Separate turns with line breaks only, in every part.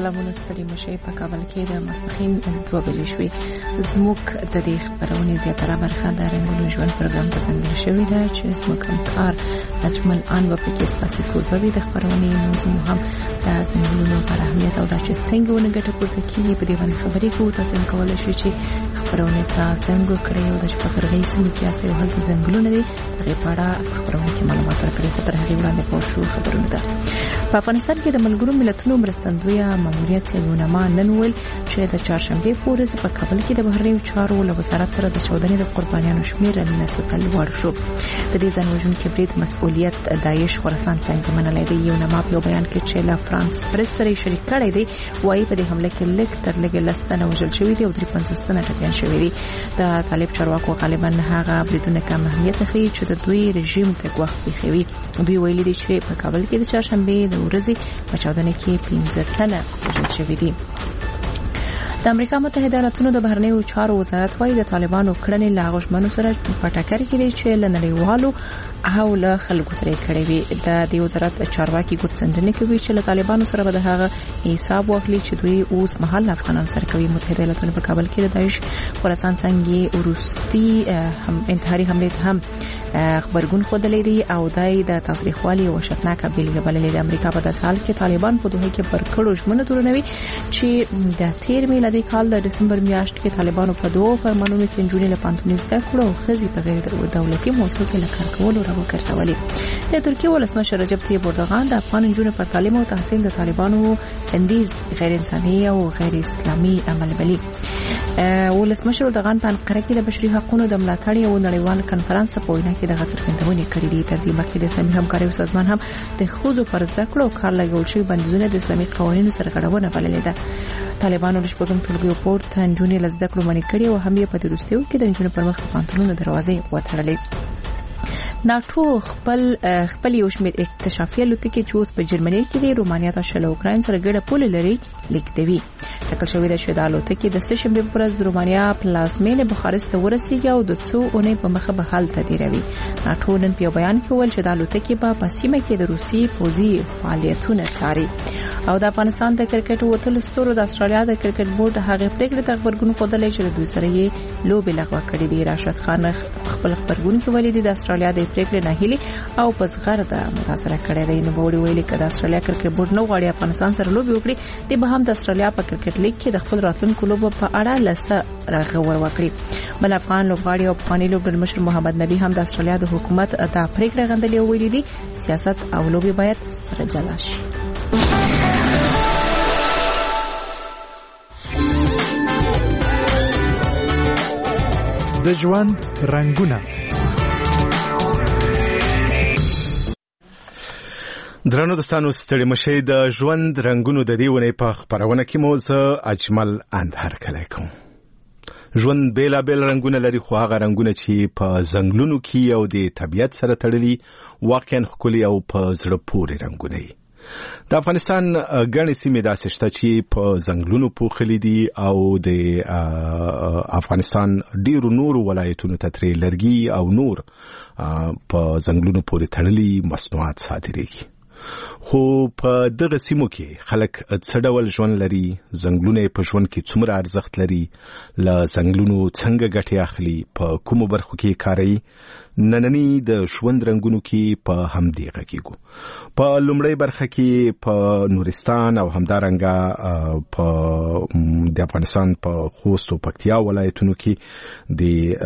سلامونه ستړي مشي په کابل کې د ماسپخین 2 بجې شوې. زموږ د دې خبرونې زیاتره برخه د رنګونو ژوند پروګرام ته ځانګړې شوې ده چې زموږ همکار اجمل ان په کې اساسي کوربوي د خبرونې موضوع هم د زنګونو پر اهمیت او د چې څنګه ونګټه پورته کیږي په دې باندې خبرې کوو. تاسو کولای شئ چې خبرونه ته څنګه کړئ او د فقرغې سیمه کې اساسي حل زنګونو لري هغه په اړه خبرونه کې معلومات راکړي. تر هغه وړاندې پوښتنه خبرونه ده. په افغانستان کې د ملګرو ملتونو مرستندوی ماموریت یونما نن ویل چې د چهارشنبه پورې په کابل کې د بهرنیو چارو له وزارت سره د شودنې د قربانیانو شمیر نسبتاً لوړ شو. د دې ځانوژونکي برید مسؤلیت داعش خراسان څنګه منلې دی. یونما په بیان کې چې له فرانس پریس سره شریک کړی دی وايي په دې حمله کې لږ تر لږه لستنه وژل شوی دی او 53 تنه ټپيان شوی دي. د طالب چارواکو غالبا هغه بریدونه کم اهمیت ښیي چې د دوی رژیم ته وخت بيخوي. دوی ویلي دي چې په کابل کې د چهارشنبه د ورځې په چاودنه کې 15 تنه وژل شوي دي. د امریکا متحده ایالاتونو د بهرنیو چارو وزارت وايي د طالبانو کړنې لا غوښمنو سره په ټکر کې دي چې لنړیوالو او له خلکو سره کړي وي. د دې وزارت چارواکي ګوت څنډنه کوي چې له طالبانو سره به د هغه حساب واخلي چې دوی اوس مهال افغانان سره کوي. متحده ایالاتونو په کابل کې د داعش خراسان څنګه ورستي هم انتحاري حمله هم خبرګون خودلې دي او دای د تاریخوالي او شتناکه بیلګه بللې د امریکا په سال کې طالبان په دوه کې پر کړو ژمنه تورنوي چې د 13 میلادي کال د دسمبر میاشت کې طالبانو په دوه فرمانونو کې جوړې له پانتونی زده کړو او خزي په غیر دولتي موسسو کې لکار کول او وکړسولې. د ترکیه ولسمشر رجب طیب اردوغان د افغان جنونو پر تعلیم او تحصیل د طالبانو بندیز غیر انساني او غیر اسلامي عمل بلی. ولسمشر اردوغان په انقره کې د بشري حقوقو د ملاتړ او نړیوال کنفرانس په وینا کې د غټرګندونې کړې دي. تر دې مخکې د اسلامي همکارۍ سازمان هم د خوځو پر زده کړو کار لګول شوی بندیزونه د اسلامي قوانینو سره ګډوډه بللې ده. طالبانو د شپږم ټولګي پورته جنونې لزده کړو منې کړې او هم یې په دروستیو کې د جنونو پر مخ پانتونونو دروازې وتړلې. ناتو خپل یو شمېر اکتشافي الوتکې چې اوس په جرمني کې د رومانیا ته له اوکراین سره ګډه پول لري لیکدوي. ټاکل شوې ده چې د الوتکې د سهشنبه په ورځ د رومانیا پلازمینه بخارست ته ورسیږي او د څو اونۍ په مخه به حل تدیروي. ناتو نن په بیان کې ویل چې د الوتکې په سیمه کې د روسي پوځي فعالیتونه څاري. او د افغانستان د کرکټ وتل ستورو د استرالیا د کرکټ بورډ هغه پریکړه ته خبرګون خوده چې د دوی سره یې لوبې لغوه کړې دي. راشد خان خپل خبرګون کې ویلي د استرالیا د پریکړې نه هلي او پسغر د متاثر کړي دی. نو وړي ویلي چې د استرالیا کرکټ بورډ نو غواړي افغانستان سره لوبې وکړي. د به هم د استرالیا په کرکټ لیګ کې د خپل راتلونکو لوبو په اړه لسه راغور وکړي. بل افغان لوبغاړي او افغاني لوبډل مشر محمد نبی هم د استرالیا د حکومت د پریکړه غندلې او ویلي دي سیاست او لوبې باید سره جلا شي.
د ژوند رنگونه. درنو دوستانو ستړي مشي د ژوند رنگونو د دیونه په خبرونه کې مو زه اجمل اندهر کلی کوم. ژوند بیلا بیل رنگونه لري خو هغه رنگونه چې په ځنګلونو کې او د طبیعت سره تړلي واقعا ښکلي او په زړه پورې رنگونه دي. د افغانستان ګڼې سیمې داسې شته چې په ځنګلونو پوښلي دي او د افغانستان ډیرو نورو ولایتونو ته ترې لرګي او نور په ځنګلونو پورې تړلي مصنوعات صادریږي. خو په دغه سیمو کې خلک څه ډول ژوند لري، ځنګلونه په ژوند کې څومره ارزښت لري، له ځنګلونو څنګه ګټه اخلي، په کومو برخو کې کاروي، نننی د ژوند رنگونو کې په همدې غږیږو. په لومړی برخه کې په نورستان او همدارنګه په د افغانستان په خوست او پکتیا ولایتونو کې د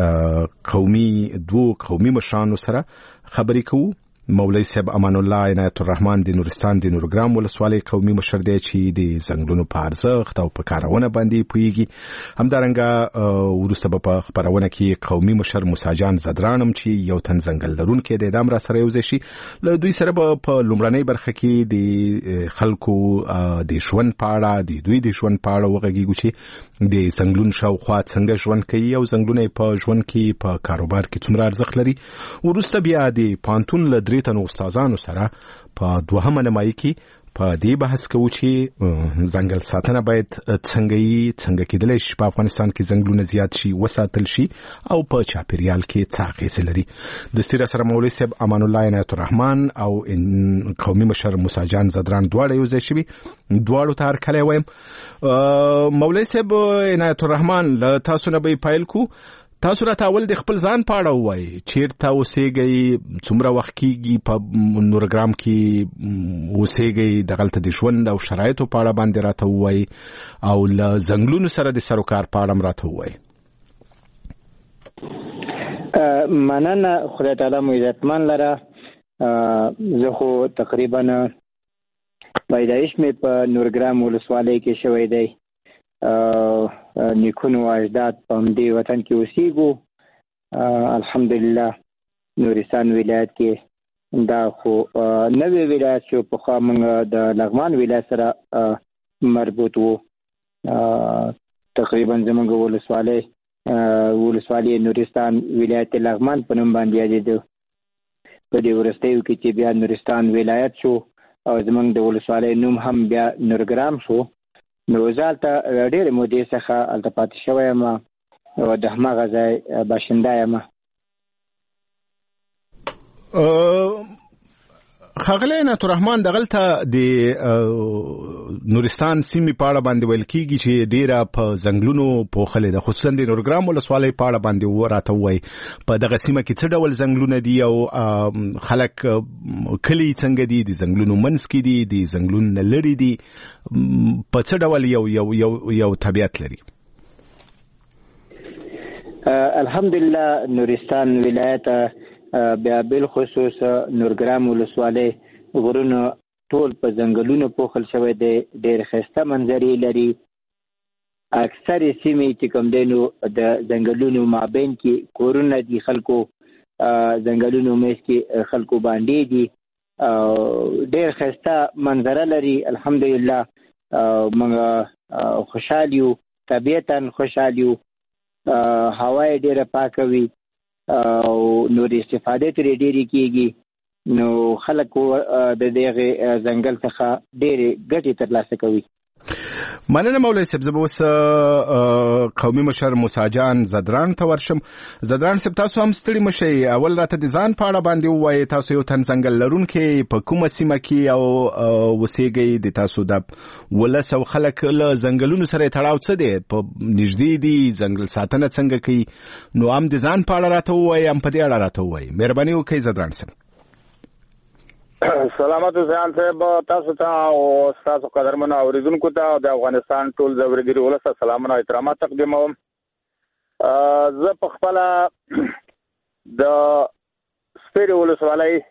دوه قومي مشرانو سره خبرې کوو. مولوی صاحب امان الله عنایت الرحمن د نورستان د نورګرام ولسوالۍ قومي مشر دی چې د ځنګلونو په ارزښت او په کارونه باندې پوهیږي. همدارنګه وروسته په خبرونه کې قومي مشر موسی جان زدرانم چې یو تن ځنګل لرونکي دی دام را سره یوځای شي. له دوی سره په لومړنۍ برخه کې د خلکو د ژوند په اړه د دوی د ژوند په اړه وغږیږو چې د ځنګلونو شاوخوا څنګه ژوند کوي او ځنګلونه په ژوند کې په کاروبار کې څومره ارزښت لري. وروسته بیا د پانتون له درې درې تنو استادانو سره په دوهمه نیمایي کې په دې بحث کوو چې ځنګل ساتنه باید څنګه کېدلی شي په افغانستان کې ځنګلونه زیات شي وساتل شي او په چاپیریال کې څه اغېزې لري. د سره سره مولوي صاحب امان الله عنایت الرحمن او قومي مشر موسی جان زدران دواړه یو ځای شوي، دواړو ته هرکلی وایم. مولوي صاحب عنایت الرحمن له تاسو نه به پیل کو. تاسو راته اول د خپل ځان په اړه ووایئ، چیرته اوسېږئ، څومره وخت کېږي په نورګرام کې اوسېږئ، دغلته د ژوند او شرایطو په اړه باندې راته ووایئ او له ځنګلونو سره د سر و کار په اړه هم راته ووایئ.
مننه، خدای تعالی مو عزتمن لره. زه خو تقریبا پیدایش مې په نورګرام ولسوالۍ کې شوی دی. نیکونو اجداد په همدې وطن کې اوسېږو. الحمدلله نورستان ولایت کې دا خو نوی ولایت شو، پخوا موږ د لغمان ولایت سره مربوط وو. تقریبا زموږ ولسوالۍ نورستان ولایت لغمان په نوم باندې یادېده. په دې وروستیو کې چې بیا نورستان ولایت شو او زموږ د ولسوالۍ نوم هم بیا نورګرام شو، نو زه هلته ډېرې مودې څخه هلته پاتې شوی یم او د هماغه ځای باشنده یم.
ښاغلی عنایت الرحمن، دغلته د نورستان سیمې په اړه باندې ویل کېږي چې ډېره په ځنګلونو پوښلې ده، خصوصا د نورګرام ولسوالۍ په اړه باندې راته ووایي په دغه سیمه کې څه ډول ځنګلونه دي او خلک کلي څنګه دي، د ځنګلونو منځ کې دي، د ځنګلونو نه لرې دي، په څه ډول یو طبیعت لري؟
الحمدلله نورستان ولایت بیا بالخصوص نورګرام ولسوالۍ غرونه ټول په ځنګلونو پوښل شوی دی، ډېر ښایسته منظرې لري. اکثرې سیمې چې کوم دی نو د ځنګلونو مابین کې کورونه دي، خلکو ځنګلونو منځ کې خلکو باندې دي، ډېر ښایسته منظره لري. الحمدلله موږ خوشحال یو، طبیعتا خوشحال یو، هوا یې ډېره پاکه وي او نور استفاده ترې ډېرې کېږي، نو خلک د دغه ځنګل څخه ډېرې ګټې ترلاسه کوي.
مننه مولوي صاحب. زه به اوس قومي مشر موسی جان زدران ته ورشم. زدران صاحب، تاسو هم ستړي مشئ، اول راته د ځان په اړه باندې ووایئ. تاسو یو تن ځنګل لرونکي په کومه سیمه کې او اوسېږئ؟ د تاسو د ولس او خلک له ځنګلونو سره تړاو څه دی؟ په نږدې دي؟ ځنګل ساتنه څنګه کوي؟ نو هم د ځان په اړه راته ووایئ، هم په دې اړه راته ووایئ. مهرباني وکړئ زدران صاحب.
سلامت حسین صاحب، تاسو ته او تاسو قدرمنو اوریدونکو ته د افغانستان ټول زورګری ولس سلامونه او احترامات تقدیموم. زه په خپل د سپیرې ولسوالۍ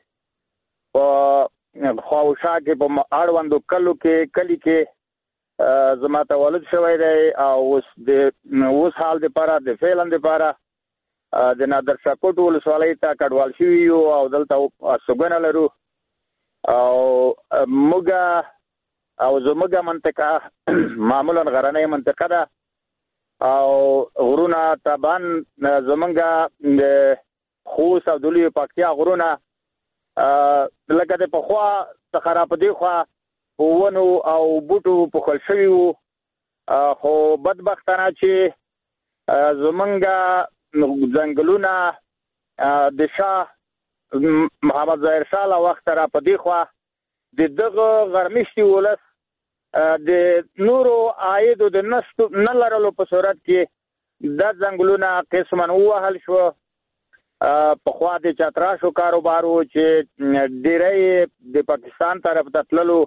په خواوشا کې په اړوندو کلی کې زما تولد شوی دی او اوس حال دپاره د فعلا دپاره د نادر شاه کوټ ولسوالۍ ته کډوال شوي یو او دلته استوګنه لرو. او موږ او زموږ منطقه معمولا غرنۍ منطقه ده او غرونه طبعا زموږ د خوست او د لوی پکتیا غرونه لکه د پخوا څخه را په دې خوا ونو او بوټو پوښل شوي وو، خو بدبختانه چې زموږ ځنګلونه د شاه محمد ظاهر شاه له وخته را په دې خوا د دغه غرمشتي ولس د نورو عایدو د نه لرلو په صورت کې دا ځنګلونه قسما ووهل شو. پخوا د چتراشو کاروبار و چې ډیری د پاکستان طرف ته تللو،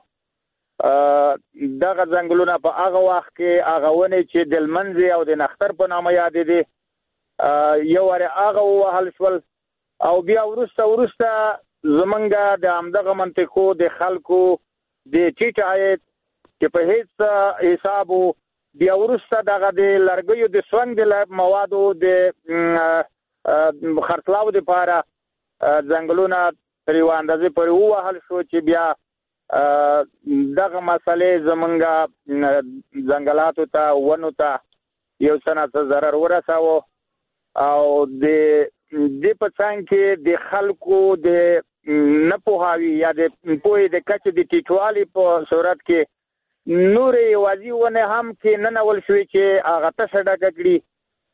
دغه ځنګلونه په هغه وخت کې هغه ونې چې د لمنځي او د نختر په نامه یادې دي یو وارې هغه ووهل شول او بیا وروسته زمونږ د همدغه منطقو د خلکو د ټیټ عاید چې په هیڅ حساب بیا وروسته دغه د لرګیو د سونګ د موادو د خرڅلاو دپاره ځنګلونه تر یوه اندازې پورې ووهل شو چې بیا دغه مسلې زمونږ ځنګلاتو ته ونو ته یو څه نه څه ضرر ورساوه او د دې په څنګ کې د خلکو د نه پوهاوي یا د پوهې د کچې د ټیټوالي په صورت کې نورې یوازې ونه هم کې ننول شوې چې هغه تشه ډکه کړي،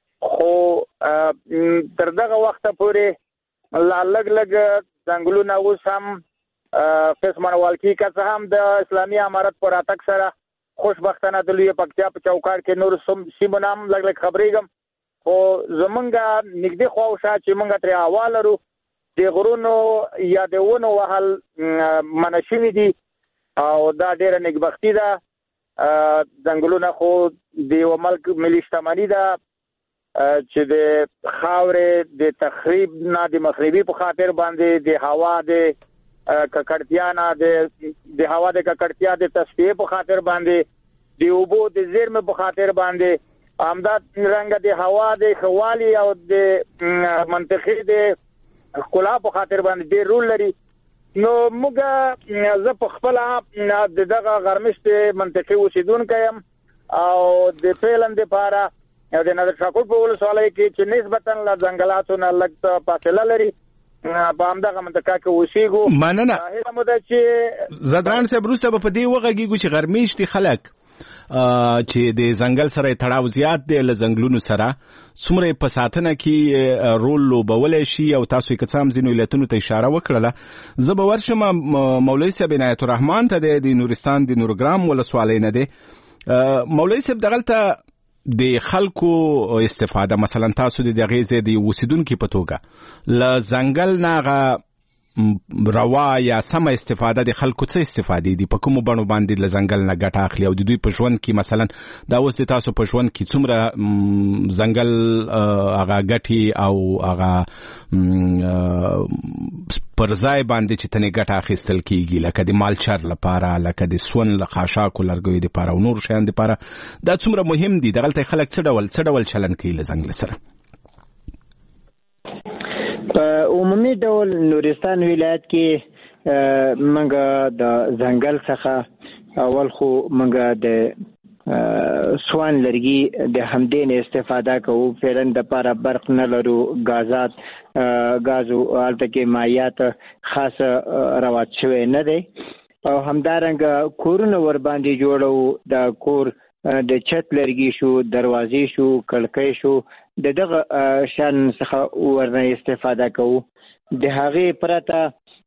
خو تر دغه وخته پورې لا لږ ځنګلونه اوس هم قسمن والکي که څه هم د اسلامي امارت په راتګ سره خوشبختانه د لویې پکتیا په چوکاټ کې نور سیمو نه هم لږ خبرېږم، خو زمونږ نږدې خواوشا چې مونږ ترې هوا لرو د غرونو یا د ونو وهل منع شوي دي او دا ډېره نېکبختي ده. ځنګلونه خو د یو ملک ملي شتمني ده چې د خاورې د تخریب نه د مخریبي په خاطر باندې د هوا د ککړتیا نه د هوا د ککړتیا د تصفیې په خاطر باندې د اوبو د زیرمې په خاطر باندې همدا رنګه د هوا د ښه والي او د منطقې د ښکلا په خاطر باندې ډېر رول لري. نو موږ زه په خپله د دغه غرمشت منطقې اوسېدونکی یم او د فعلا دپاره د نادر شاه کوټ په ولسوالۍ کې چې نسبتا له ځنګلاتو نه لږ فاصله لري په همدغه منطقه کې اوسېږو.
مننه
هیله مو ده چې
زدران صاحب وروسته به په دې وغږېږو چې غرمېشتي خلک چې د ځنګل سره تړاو زیات دی له ځنګلونو سره څومره په ساتنه کې رول لوبولی شي او تاسو یې که څه هم ځینو علتونو ته اشاره وکړله. زه به ورشم مولوي صاحب عنایت الرحمن ته دی د نورستان د نورګرام ولسوالۍ نه دی. مولوي صاحب دغلته د خلکو استفاده مثلا تاسو د دغې ځای د اوسېدونکي په توګه له ځنګل نه هغه روا یا سمه استفاده د خلکو څه استفادې دي په کومو بڼو باندې له ځنګل نه ګټه اخلي او د دوی په ژوند کې مثلا دا اوس د تاسو په ژوند کې څومره ځنګل هغه ګټي او هغه پر ځای باندې چې تنې ګټه اخیستل کېږي لکه د مالچر لپاره لکه د سون له خاشاکو لرګیو دپاره او نور شیان دپاره دا څومره مهم دي دغلته خلک څه ډول چلن کوي له ځنګل سره؟
په عمومي ډول نورستان ولایت کې منګه د ځنګل څخه اول خو منګه د سوان لرګي د همدې نه استفاده کوو. فعلا د پاره برق نه لرو، غازو هلته کې مایات خاص رواج شوی نه دی او همدارنګه کورونه ور باندې جوړو. د کور د چت لرګي شو، دروازې شو، کړکۍ شو، دغه شان څخه ورنه استفاده کوو. د هغې پرته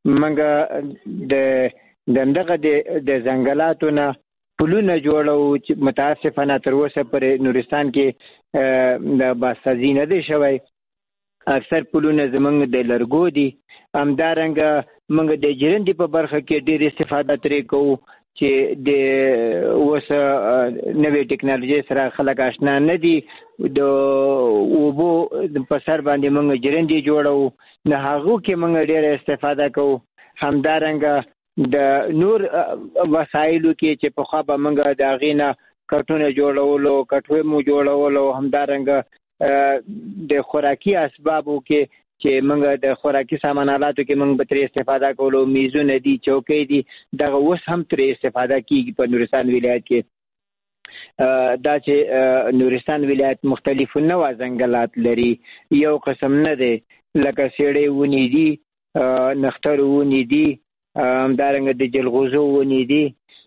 موږ دغه د ځنګلاتو نه پلونه جوړو چې متاسفانه تر اوسه پورې نورستان کې د بازسازي نه دی شوی. اکثر پلونه زموږ د لرګو دي. همدارنګه موږ د جرندې په برخه کې ډېر استفاده ترې کوو چې د اوس نوې ټکنالوژي سره خلک آشنا نه دي. د اوبو په سر باندې موږ جرندې جوړو، د هغو کې موږ ډېره استفاده کوو. همدارنګه د نور وسایلو کې چې پخوا به موږ د هغې نه کټونه جوړولو، کټوې مو جوړولو، همدارنګه د خوراکي اسبابو کې چې موږ د خوراکي سامانالاتو کې موږ به ترې استفاده کولو، میزونه دي، چوکۍ دي، دغه اوس هم ترې استفاده کېږي په نورستان ولایت کې. دا چې نورستان ولایت مختلف نوع ځنګلات لري، یو قسم نه دی، لکه سیړۍ ونې دي، نخترو ونې دي، همدارنګه د جلغوزو ونې دي،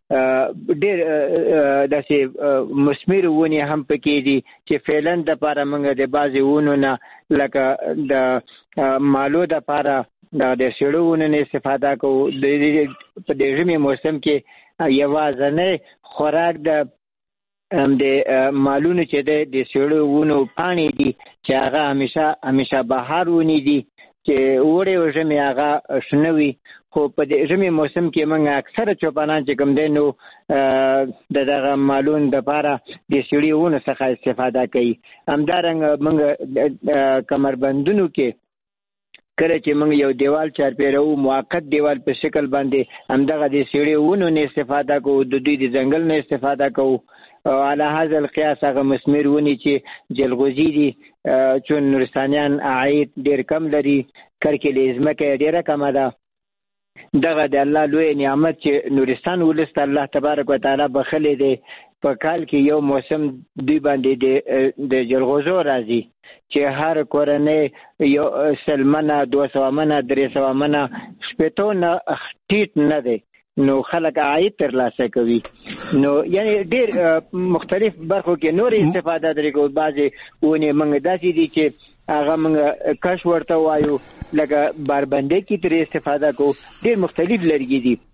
ډېر داسې مثمر ونې هم پکې دي چې فعلا دپاره موږ د بعضې ونو نه لکه د مالو دپاره د سیړو ونو نه استفاده کوو. په د ژمي موسم کې یوازینی خوراک د مالونو چې د سیړو ونو پاڼې دي چې هغه همیشه بهار ونې دي چې وړې او ژمي هغه شنه وي. خو په د ژمي موسم کې موږ اکثره چوپانان چې کوم دی نو د دغه مالون دپاره د سیړي ونو څخه استفاده کوي. همدارنګه موږ کمربندونو کې کله چې موږ یو دیوال چارپیرو، موقت دیوال په شکل باندې همدغه د سیړي ونو نه استفاده کوو، د دوی د ځنګل نه استفاده کوو. علی هذا القیاس هغه مثمر ونې چې جلغوزي دي، چون نورستانیان عاید ډېر کم لري، کرکیلې ځمکه یې ډېره کمه ده. دغه د الله لوی نعمت چې نورستان ولس ته الله تبارک وتعالی بخلی دی. په کال کې یو موسم دوی باندې د جلغوزو راځي چې هر کورنۍ یو 100 منه، 200 منه، 300 منه شپېتو نه ټیټ نه دی نو خلک عاید ترلاسه کوي نو یعنی ډېر مختلف برخو کې نور استفاده لري کوي بعضې ونې موږ داسې دي چې هغه موږ کش ورته وایو لکه باربندې کې ترې استفاده کوو ډېر مختلف لرګي دي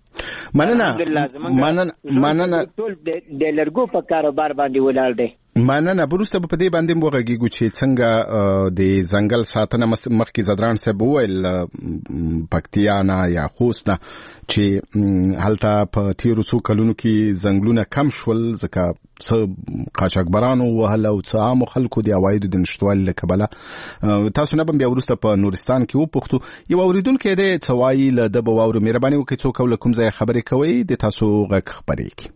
مننه
ټول د لرګو په کاروبار باندې ولاړ دی
مننه وروسته په دې باندې وغږیږو چې څنګه د ځنګل ساتنه مخکې زدران صاحب وویل پکتیا نه یا خوست نه چې هلته په تیرو څو کلونو کې ځنګلونه کم شول ځکه څه قاچاقبرانو وهل او څه عامو خلکو د عوایدو د نشتوالي له کبله تاسو نه به بیا وروسته په نورستان کې وپوښتو یو اورېدونکی دی څه وایي له ده به واورو مهرباني وکړئ څوک او له کوم ځایه خبرې کوئ د تاسو غږ خپرې کړي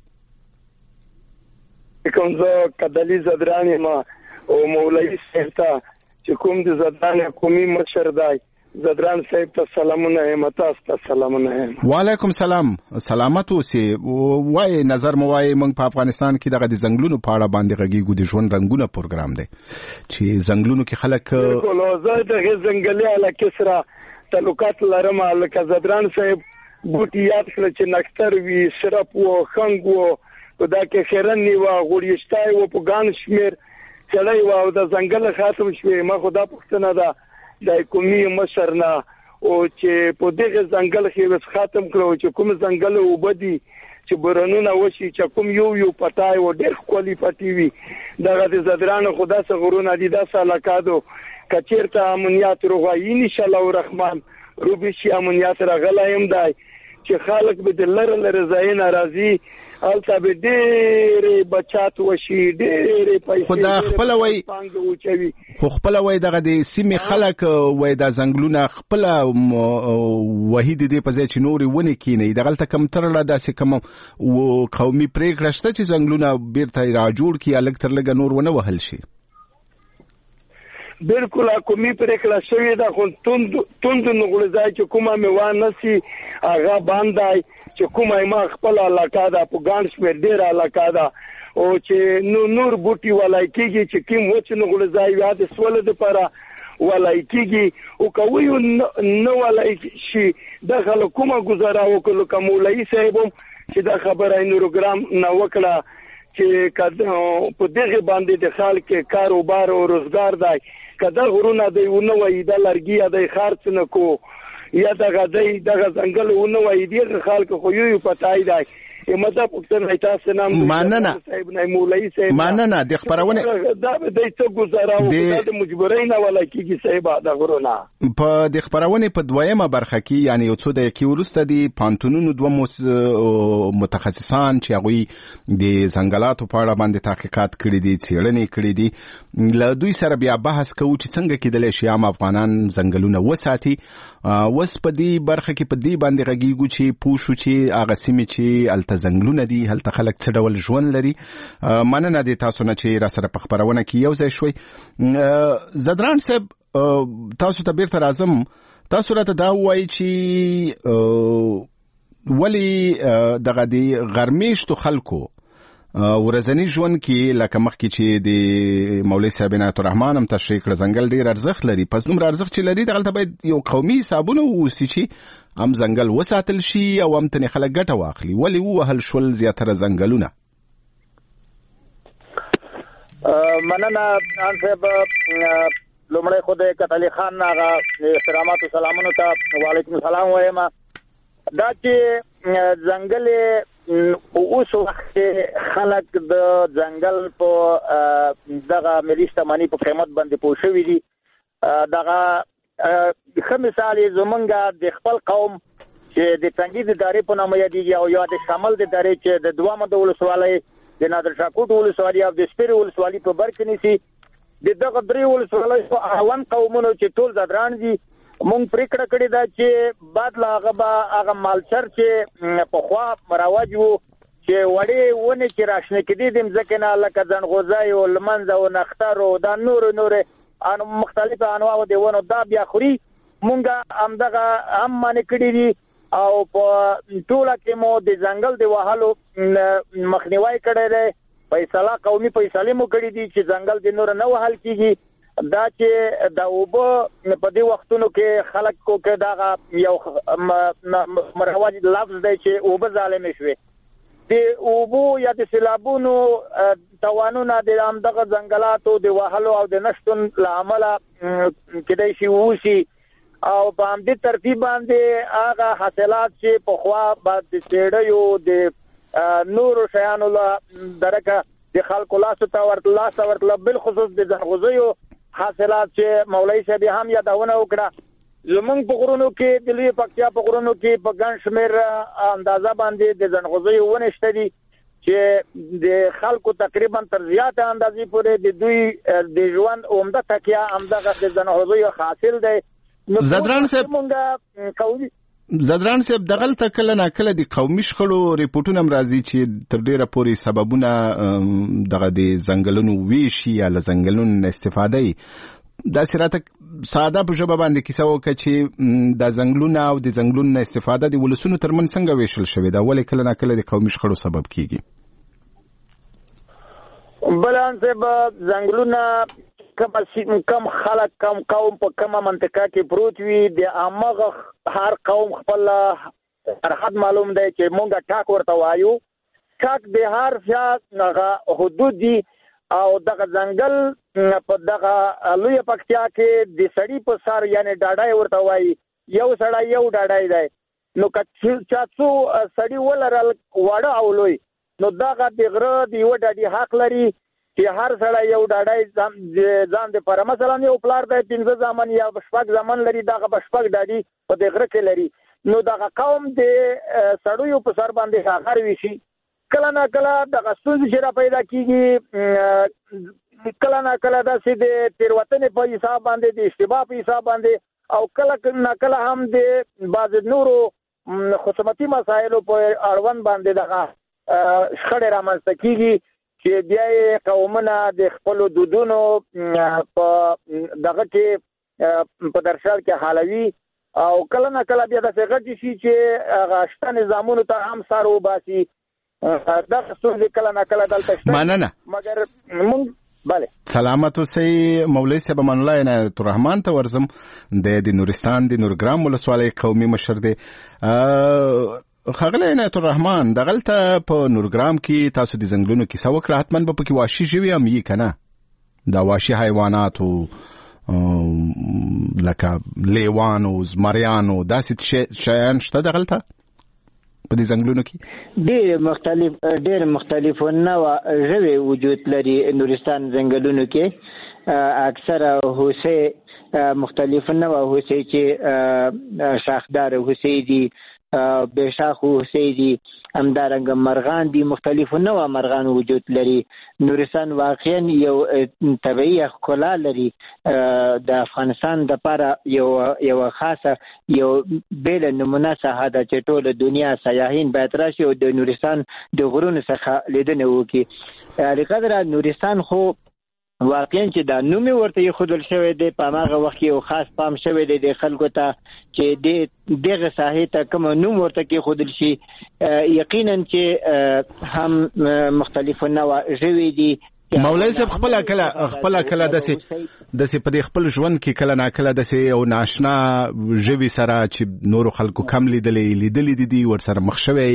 کوم زه کدلی زدران یم او مولوي صاحب ته چې کوم د زدران قومي مشر دی زدران صاحب ته سلامونه یم تاسو ته سلامونه یم
وعلیکم سلام سلامت اوسې وای نظر مو وای موږ په افغانستان کې دغه د ځنګلونو په اړه باندې غږیږو د ژوند رنګونه پروګرام دی چې ځنګلونو کې خلک
زه دغه ځنګلي علاقې سره تعلقات لرم لکه زدران صاحب بوټي یاد کړل چې نکتر وي شرپ و خنګ و په دا کې خیرن نیوه غوړیشتای و په ګان شمیر چړای و او د ځنګل خاتم شوې ما خدا پښتنه ده د قومي مشر نه او چې په دغه ځنګل کې خاتم کړو چې کوم ځنګل وبدي چې برنونه وشي چې کوم یو پټای و ډېر کولی پټي وي دغه د زدران خدا څخه غرونه دي د سالکادو کچیرته امنیت روغای ان شاء الله الرحمن روبشي امنیت راغلایم دای چې خلک به د لره ځای ناراضي البته به ډېر بچات وشي ډېر پیسې
خدا خپل وای خو خپل وای دغه د سیمې خلک وای د ځنګلونه خپل وحید دی په ځای چې نوري ونی کینی دغلته کم تر لا داسې کوم قومي پریکړه شته چې ځنګلونه بیرته راجوړ کی الګ تر لګ نور ونه وهل شي
بالکل قومي پریکړه شوې ده خو توند نغړځای چې کومه میوه نسی هغه باندې چې کومه ما خپل علاقه ده په ګان شمیر ډیر علاقه ده او چې نور بوټي ولای کېږي چې کوم وچ نغړځای یاد سول د پاره ولای کېږي او کوي نو ولای شي دغه کومه گزاره وکړو کومولای صاحب چې دا خبره نورګرام نو وکړه چې په دغه باندې د خلک کاروبار او روزګار دی کدا غرونه دی ونه وای د لرګي د خرڅ نه کو یا دغه ځنګل ونه وای دی خلک خو یو پتاي دی مطلب پښتنه تاسو نام صاحب نه مولوی صاحب
مننه د خبرونه
دا به د څه گزاره او د مجبورین ولا کیږي صاحب د غرونه
په د خبرونه په دویمه برخه کې یعنی یو څه د کی ورسته دی پانتونونو دوه متخصصان چې هغه د ځنګلاتو په اړه باندې تحقیقات کړي دي څېړنې کړي دي له دوی سره بیا بحث کوو چې څنګه کېدلی شي عام افغانان ځنګلونه وساتي وس په دې برخه کې په دې باندې غږیږو چې پوښو چې هغه سیمې چې هلته ځنګلونه دي هلته خلک څه ډول ژوند لري مننه دی تاسو نه چې را سره په خبرونه کې یو ځای شوي زدران صاحب تاسو ته بیرته راځم تاسو راته دا وایي چې ولې دغه د غرمېشتو خلکو ورځنی ژوند کې لکه مخکې چې د مولوي صاحب عنایت الرحمن هم تشریح کړ ځنګل ډېر ارزښت لري پس دومره ارزښت چې لري دغلته باید یو قومي حسابونه ووسي چې هم ځنګل وساتل شي او هم ترې خلک ګټه واخلي ولې ووهل شول زیاتره ځنګلونه
مننه ان صاحب لومړی خو د کتلی خان هغه احترامات او سلامونو ته وعلیکم السلام وایم دا چې ځنګل اوس وخت خلک د ځنګل په دغه ملي شتمنۍ په قیمت باندې پوه شوي دي دغه ښه مثال یې زمونږ د خپل قوم چې د تنګي د دارې په نامه یادېږي او یا د شمال د دارې چې د دوامه د ولسوالۍ د نادر شاه کوټ ولسوالۍ او د سپیرې ولسوالۍ په بر کې نیسي د دغه درې ولسوالۍ په اړوند قومونو چې ټول زدران دي مونږ پریکړه کړې ده چې بعد لا هغه مالچر چې په خوا مراوج وو چې وړې ونې چې راشنه کېدې د مځکې نه لکه ځنغوزی او لمنځ او نختر او دا نور مختلفه انواع د ونو دا بیا خوري مونږ همدغه هم منې کړي دي او په ټوله کې مو د ځنګل د وهلو مخنیوي کړی دی فیصله قومي فیصلې مو کړي دي چې ځنګل د نور نه وهل کېږي دا چې د اوبو په دې وختونو کې خلک کو کې دا یو مرواج لفظ دی چې اوبه ظالم شوي د اوبو یا د سیلابونو توانونه د همدغه ځنګلاتو د وهلو او د نشتون لامل کېدای شي وشي او په همدې ترتیب باندې هغه حاصلات چې په خوا باندې سیړیو د نورو شیانو درکه د خلکو لاسو ورتله بالخصوص د ځنغوزیو حاصلات چې مولوی صاحب هم یادونه وکړه زمونږ په غرونو کې د لوی پکتیا په غرونو کې په ګڼ شمېر اندازه باندې د ځنغوزیو ونې شته دي چې د خلکو تقریبا تر زیاته اندازې پورې د دوی د ژوند عمده تکیه همدغه د ځنغوزیو حاصل دی.
زدران صاحب دغلته کله نا کله د قومي شخړو ریپورتونه هم راځي چې تر ډیره پورې سببونه دغه د ځنګلونو ویشي یا له ځنګلونو استفاده دا سراته ساده په ژبه باندې کیسه وکړه چې د ځنګلونو او د ځنګلونو استفاده د ولسونو ترمنځ څنګه ویشل شوې ده ولې کله نا کله د قومي شخړو سبب کیږي؟
بلان صاحب ځنګلونه کم خلک کم قوم په کومه منطقه کې پروت وي د هغه هر قوم خپل سرحد معلوم دی چې مونږه ټاک ورته وایو ټاک د هر ځای حدود دي او دغه ځنګل په دغه لوی پکتیا کې د سړی په سر یعنی ډاډای ورته وایي یو سړی یو ډاډای دی نو که څو سړی ولرل واړه او لوی نو دغه د غره د یو ډاډي حق لري چې هر سړی یو ډاډای ځان د پر مثلا یو پلار د 15 ځامن یا شپږ ځامن لري دغه شپږ ډاډي په دغه کې لري نو دغه قوم د سړیو په سر باندې هغه ویشي کله نه کله دغه ستونزې چې را پیدا کیږي کله نه کله داسې د تیروتنې په حساب باندې د اشتباه په حساب باندې او کله نه کله هم د بعض نورو خصوصي مسایلو په اړوند باندې دغه شخړې رامنځته کیږي چې بیا قومونه د خپل دودونو په دغه کې په درشل کې حالوي او کله نه کله بیا د څنګه شي چې غاشته نظامونو ته هم سر وباسي دا څه کله نه کله دلته شته
مننه
مګر مونږ بله
سلامت اوسئ مولوی صاحب امان الله عنایت الرحمن ته ورزم د نورستان د نورګرام ولسوالۍ قومي مشر دی خغله عنایت الرحمن دغلته په نورګرام کې تاسو د ځنګلونو کیسه وکړه حتماً به پکې وحشي ژوي هم یې کنه دا وحشي حیواناتو لکه لیوانو زمریانو داسې شیان شته دغلته په دې ځنګلونو کې
ډېر مختلف نوع ژوي وجود لري نورستان ځنګلونو کې اکثره هوسۍ مختلف نوع هوسۍ چې شاخدار هوسۍ دي بشاخ هوسۍ دي همدارنګه مرغان دي مختلف نوع مرغان وجود لري نورستان واقعا یو طبيعي ښکلا لري د افغانستان د لپاره یو خاصه یو بیل نمونه ساحه ده چې ټول دنیا سیاحین باید راشي او د نورستان د غرونو څخه لیدنه وکړي لقدر نورستان خو واقعا چې دا نوم ورته خودل شوی دی په هغه وخت یو خاص پام شوی دی د خلکو ته چې دغه ساحې ته کوم نوم ورته کې خودل شي یقینا چې هم مختلف نوع ژوي دي
مولوی صاحب خپل کله داسې په خپل ژوند کې کله نا کله داسې او ناشنا ژوي سره چې نورو خلکو کم لیدلې دي ورسره مخ شوی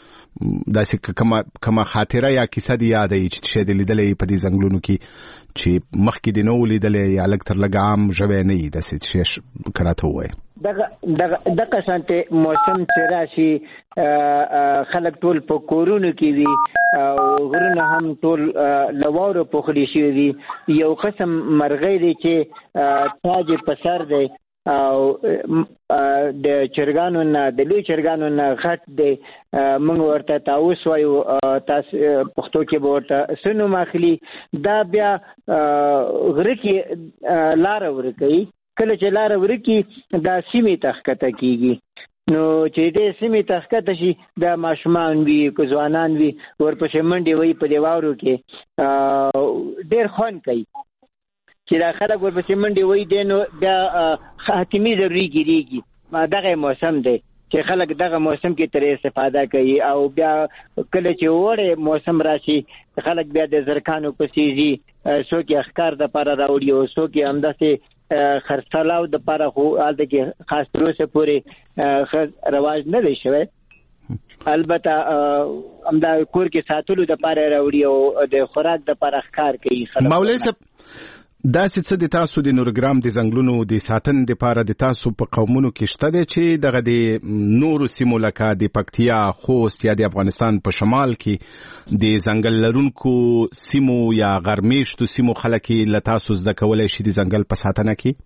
داسې کومه خاطره یا کیسه دی یادې چې شه د لیدلې په دې ځنګلونو کې چې مخکې د نو لیدلې یا لږ تر لږ عام ژوي نه وي داسې شی کراته وایي
دغه شانته موسم چې راشي خلک ټول په کورونو کې وي او غرونه هم ټول لوارو پوخړي شي دي یو قسم مرغۍ دی چې تاج په سر دی او د چرګانو نه د لوی چرګانو نه غټ دی موږ ورته تاوس وایو تاسو پښتو کې به ورته سنو ماخلي دا بیا غره کې لار ورکوي کله چې لار ورکی دا سیمې تخکته کیږي نو چې دې سیمې تخکته شي دا ماشومان وي کو ځوانان وي ورپسې منډي وي په دیوارو کې ډېر خون کوي چې دا خلک ورپسې منډي وي دینو بیا حتمی ضروري کیږي دغه موسم دی چې خلک دغه موسم کې تر استفاده کوي او بیا کله چې وړه موسم راشي خلک بیا د زرکانو پسې زی څوک اخکار د لپاره راوړي او څوک همداسې خرڅلاو د لپاره خو هلته کې خاص تر اوسه پورې رواج نه دی شوی. البته همدا کور کې ساتلو د لپاره راوړي او د خوراک د لپاره اخکار کوي.
مولوي صاحب دا څه د تاسو د نورګرام د ځنګلونو د ساتنې لپاره د تاسو په قومونو کې شته دی چې دغه د نورو سیمو لکه د پکتیا، خوست یا د افغانستان په شمال کې د ځنګل لرونکو سیمو یا غرمیشتو سیمو خلک له تاسو زده کولی شي د ځنګل په ساتنه کې؟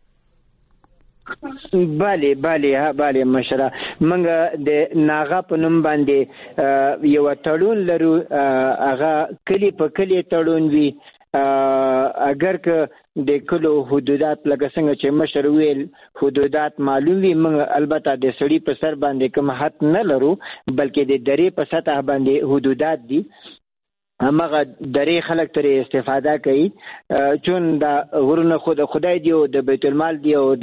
بله مشره، موږ د ناغه په نوم باندې یو تړون لرو. هغه کلی په کلی تړون وي. اگر که د کلو حدودات لکه څنګه چې مشر ویل حدودات معلوم وي، موږ البته د سړي په سر باندې کوم حق نه لرو، بلکې د درې په سطح باندې حدودات دي. همغه درې خلک ترې استفاده کوي، چون د غرونه خود خدای دی او د بیت المال دی او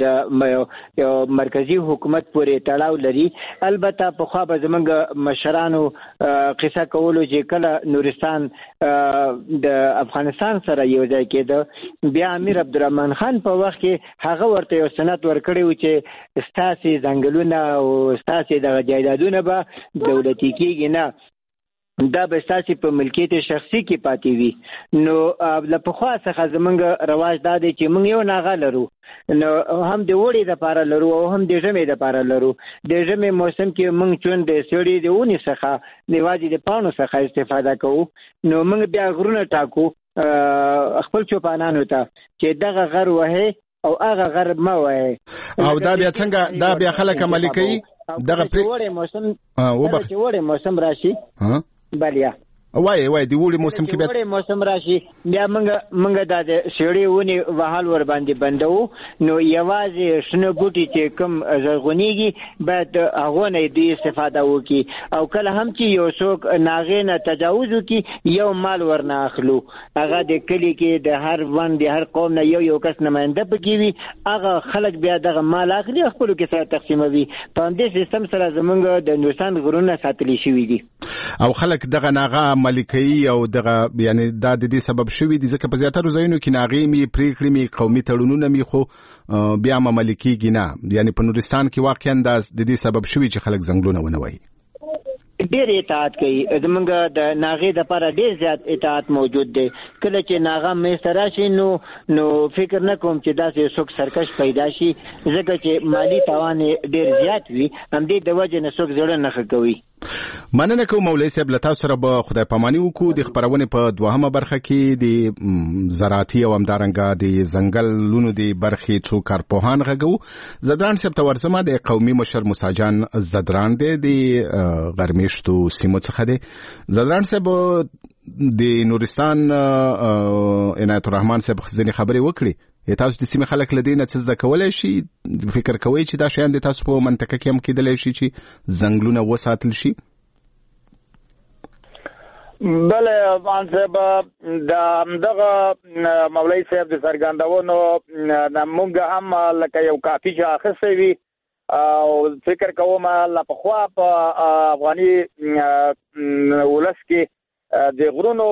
د مرکزی حکومت پورې تړاو لري. البته په خوا به زمونږ مشرانو قصه کولو چې کله نورستان د افغانستان سره یو ځای کېده، بیا امیر عبدالرحمن خان په وخت کې هغه ورته یو سند ورکړی و چې ستاسې ځنګلونه او ستاسې دغه جایدادونه به دولتي کېږي نه، دا به ستاسې په ملکیت شخصي کې پاتې وي. نو له پخوا څخه زمونږ رواج دا دی چې موږ یو ناغه لرو، نو هم د وړي دپاره لرو او هم د ژمي دپاره لرو. د ژمي موسم کې موږ چون د سړي د ونې څخه د واجې د پاڼو څخه استفاده کوو، نو موږ بیا غرونه ټاکو خپل چوپانانو ته چې دغه غر وهي او هغه غر مه وهي.
او دا بیا څنګه دا بیا خلک عملي کوي؟ دغه
وړي موسم راشي بلیا
وای د وړي موسم کې
وړي موسم راشي، بیا موږ د سړي ونې وهال ور باندې بندو. نو یوازې شنه بوټي چې کوم زرغونیږي باید هغه نه دی استفاده وکړي، او کله هم چې یو څوک ناغې نه تجاوز وکړي یو مال ورنه اخلو. هغه د کلی کې د هر ون د هر قوم نه یو کس نماینده پکې وي، هغه خلک بیا دغه مال اخلي خپلو کې سره تقسیموي. په همدې سیستم سره زموږ د نورستان غرونه ساتلی شوي دي
او خلک دغه ناغه عملي کوي او دغه یعنی دا د دې سبب شوی دي ځکه په زیاترو ځایونو کې ناغې می پریکړې می قومي تړونونه می خو بیا عملي کیږي نه. یعنی په نورستان کې واقعا د دې سبب شوی چې خلک ځنګلونه ونه وهي.
ډېر اطاعت کوي. زمونږ د ناغې دپاره ډېر زیات اطاعت موجود دی. کله چې ناغه منځته راشي نو فکر نه کوم چې داسې څوک سرکش پیدا شي، ځکه چې مالي تاوان ډېر زیات وي. همدې د وجې نه څوک زړه نه ښه کوي.
مننه کوم مولوي صاحب، له تاسو سره به خدای پاماني وکړو. د خپرونې په دوهمه برخه کې د زراعتي او همدارنګه د ځنګلونو د برخې څو کارپوهان غږو. زدران صاحب ته ورځم، د قومي مشر موسی جان زدران دی د غرمیشتو سیمو څخه دی. زدران صاحب د نورستان عنایت الرحمن صاحب ځینې خبرې وکړي، تاسو د سیمې خلک له دې نه څه زده کولی شي؟ فکر کوئ چې دا شیان د تاسو په منطقه کې هم کېدلی شي چې ځنګلونه وساتل شي؟
بله افغان صاحب، دغه مولوي صاحب د څرګندونو موږ هم لکه یو کافي چې اخیستی وي او فکر کوم له پخوا په افغاني ولس کې د غرونو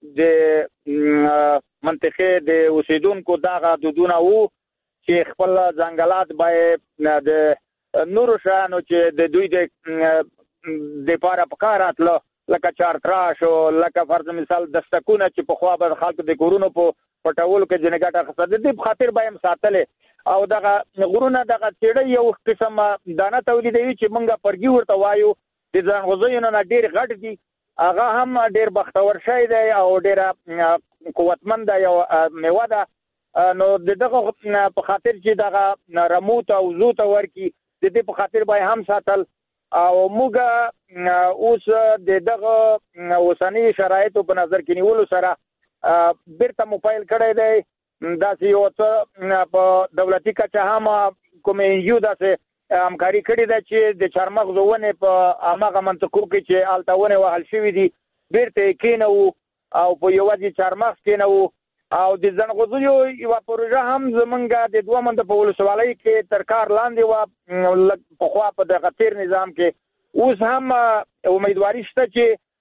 د منطقې د اوسیدونکو دغه دودونه وو چې خپل ځنګلات باید د نورو شیانو چې د دوی د پاره په کار راتله، لکه چارتراش او لکه فرض مثال دستکونه چې پخوا به خلکو د کورونو په پټولو کې ځینې ګټه اخیسته، د دې په خاطر به یې هم ساتلې. او دغه غرونه دغه څېړۍ یو قسم دانه تولیدوي چې موږ پرګي ورته وایو، د ځنغوزیو نه ډېر غټ دي. هغه هم ډېر بختور شی دی او ډېره قوتمند یو میوه ده. نو دغه په خاطر چې دغه رمو ته او زو ته ورکي، د دې په خاطر به هم ساتل. او موږ اوس دغه اوسنی شرایطو په نظر کې نیولو سره بیرته مو پیل کړی دی. داسې یو څه په دولتي کچه هم کوم انجیو داسې همکاري کړې ده چې د چارمغزو ونې په هماغه منطقو کې چې هلته ونې وهل شوي دي بیرته یې کېنوو او په یوازې چارمغز کېنوو. او د ځنغوزیو یوه پروژه هم زمونږ د دوه منده په ولسوالۍ کې تر کار لاندې وه پخوا په دغه تیر نظام کې. اوس هم امیدواري شته چې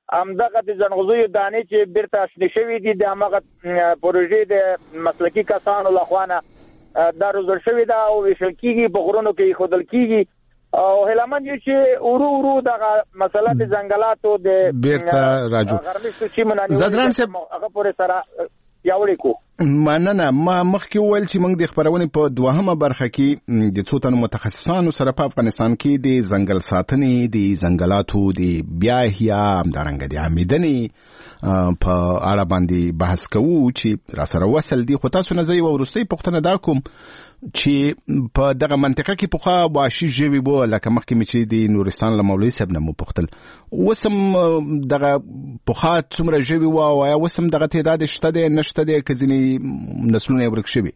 همدغه د ځنغوزیو دانې چې بیرته شنې شوي دي د همغه پروژې د مسلکي کسانو لخوا نه دا روزل شوې ده او ویشل کېږي، په غرونو کې ایښودل کېږي او هیلمن یو چې ورو دغه مسله د ځنګلاتو د
بیرته راجو
غرمې سیمونه
زدران صاحب
هغه پورې سره پیاوړی کو.
مننه. ما مخکې وویل چې موږ د خپرونې په دوهمه برخه کې د څو تنو متخصصانو سره په افغانستان کې د ځنګل ساتنې، د ځنګلاتو د بیا احیا، همدارنګه د عمیدنې په اړه باندې بحث کوو چې را سره وصل دي. خو تاسو نه زه یوه وروستۍ پوښتنه دا کوم چې په دغه منطقه کې پخوا وحشي ژوي وو، لکه مخکې مې چې د نورستان له مولوي صاحب نه مو پوښتل، اوس هم دغه پخوا څومره ژوي وو او یا اوس هم دغه تعداد شته دی نشته دی که ځینې نسلونه یې ورک شوي؟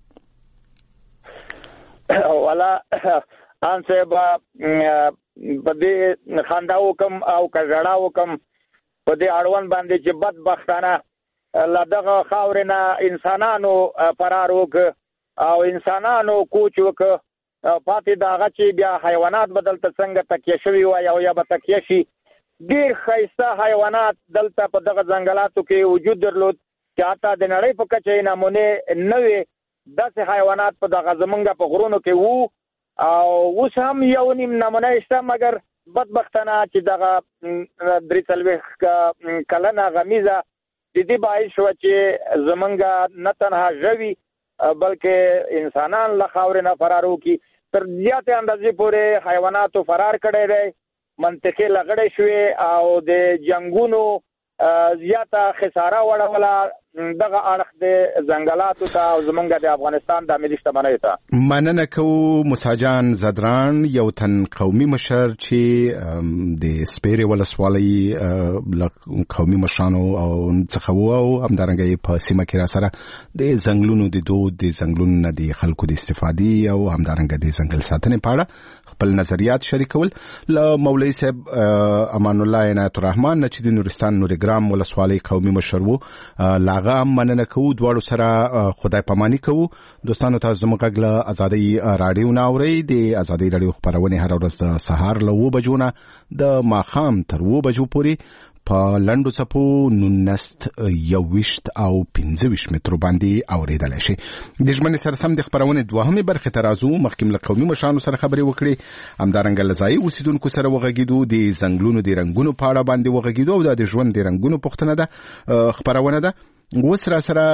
والا ان صاحب په دې خندا وکم او کژړا وکم په دې اړوند باندې چې بدبختانه له دغه خاورې نه انسانانو فرار وکړ او انسانانو کوچ وکړ، پاتې د هغه چې بیا حیوانات به دلته څنګه تکیه شوي وای او یا به تکیه شي. ډېر ښایسته حیوانات دلته په دغه ځنګلاتو کې وجود درلود چې حتی د نړۍ په کچه یې نمونې نه وې. داسې حیوانات په دغه زمونږ په غرونو کې وو او اوس هم یو نیم نمونه شته، مګر بدبختانه چې دغه 43 کلنه غمیزه د دې باعث شوه چې زمونږ نه تنها ژوي بلکې انسانان له خاورې نه فرار وکړي. تر زیاتې اندازې پورې حیواناتو فرار کړی دی، منطقې لغړې شوې او د جنګونو زیاته خساره وړوله دغه اړخ د ځنګلاتو ته او زمونږ د افغانستان د ملي شتمنیو ته.
مننه کوو موسی جان زدران، یو تن قومي مشر چې د سپیرې ولسوالۍ قومي مشرانو او څخه وو او همدارنګه په سیمه کې را سره د ځنګلونو د دود، د ځنګلونو نه د خلکو د استفادې او همدارنګه د ځنګل ساتنې په اړه خپل نظریات شریکول. له مولوي صاحب امان الله عنایت الرحمن نه چې د نورستان نورګرام ولسوالۍ قومي مشر وو، هغه هم مننه کوو. دواړو سره خدای پاماني کوو. دوستانو تاسو زموږ غږ له ازادۍ راډیو نه اورئ. د ازادۍ راډیو خپرونې هره ورځ د سهار له 7 بجو نه د ماښام تر 7 بجو پورې په لنډو څپو 19 21 او 25 مترو باندې اوریدلی شي. د ژمنې سره سم د خپرونې دوهمې برخې ته راځو. مخکې له قومي مشرانو سره خبرې وکړې، همدارنګه له ځایي اوسیدونکو سره وغږېدو، د ځنګلونو د رنګونو په اړه باندې وغږېدو او د ژوند د رنګونو پوښتنه ده خپرونه ده. اوس را سره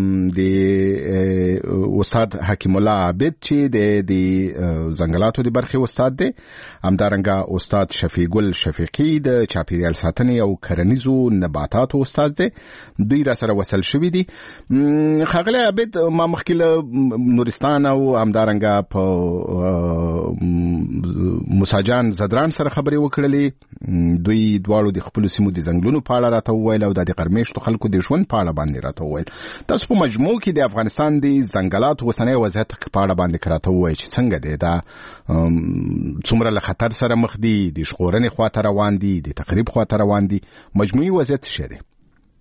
د استاد حکیم الله عابد چې د ځنګلاتو د برخې استاد دی، همدارنګه استاد شفیع ګل شفیقي د چاپیریال ساتنې او کرنیزو نباتاتو استاد دی، دوی را سره وصل شوي دي. ښاغلی عابد، ما مخکې له نورستان او همدارنګه په موسی جان زدران سره خبرې وکړلې، دوی دواړو د خپلو سیمو د ځنګلونو په اړه راته وویل او د غرمېشتو خلکو د ژوند په اړه باندې راته وویل. تاسو په مجموع کې د افغانستان د ځنګلاتو اوسنی وضعیت په اړه باندې راته ووایئ چې څنګه دی، دا څومره له خطر سره مخ دي، د ژغورنې خواته روان دي، د تخریب خواته روان دي، مجموعي وضعیت څه دی؟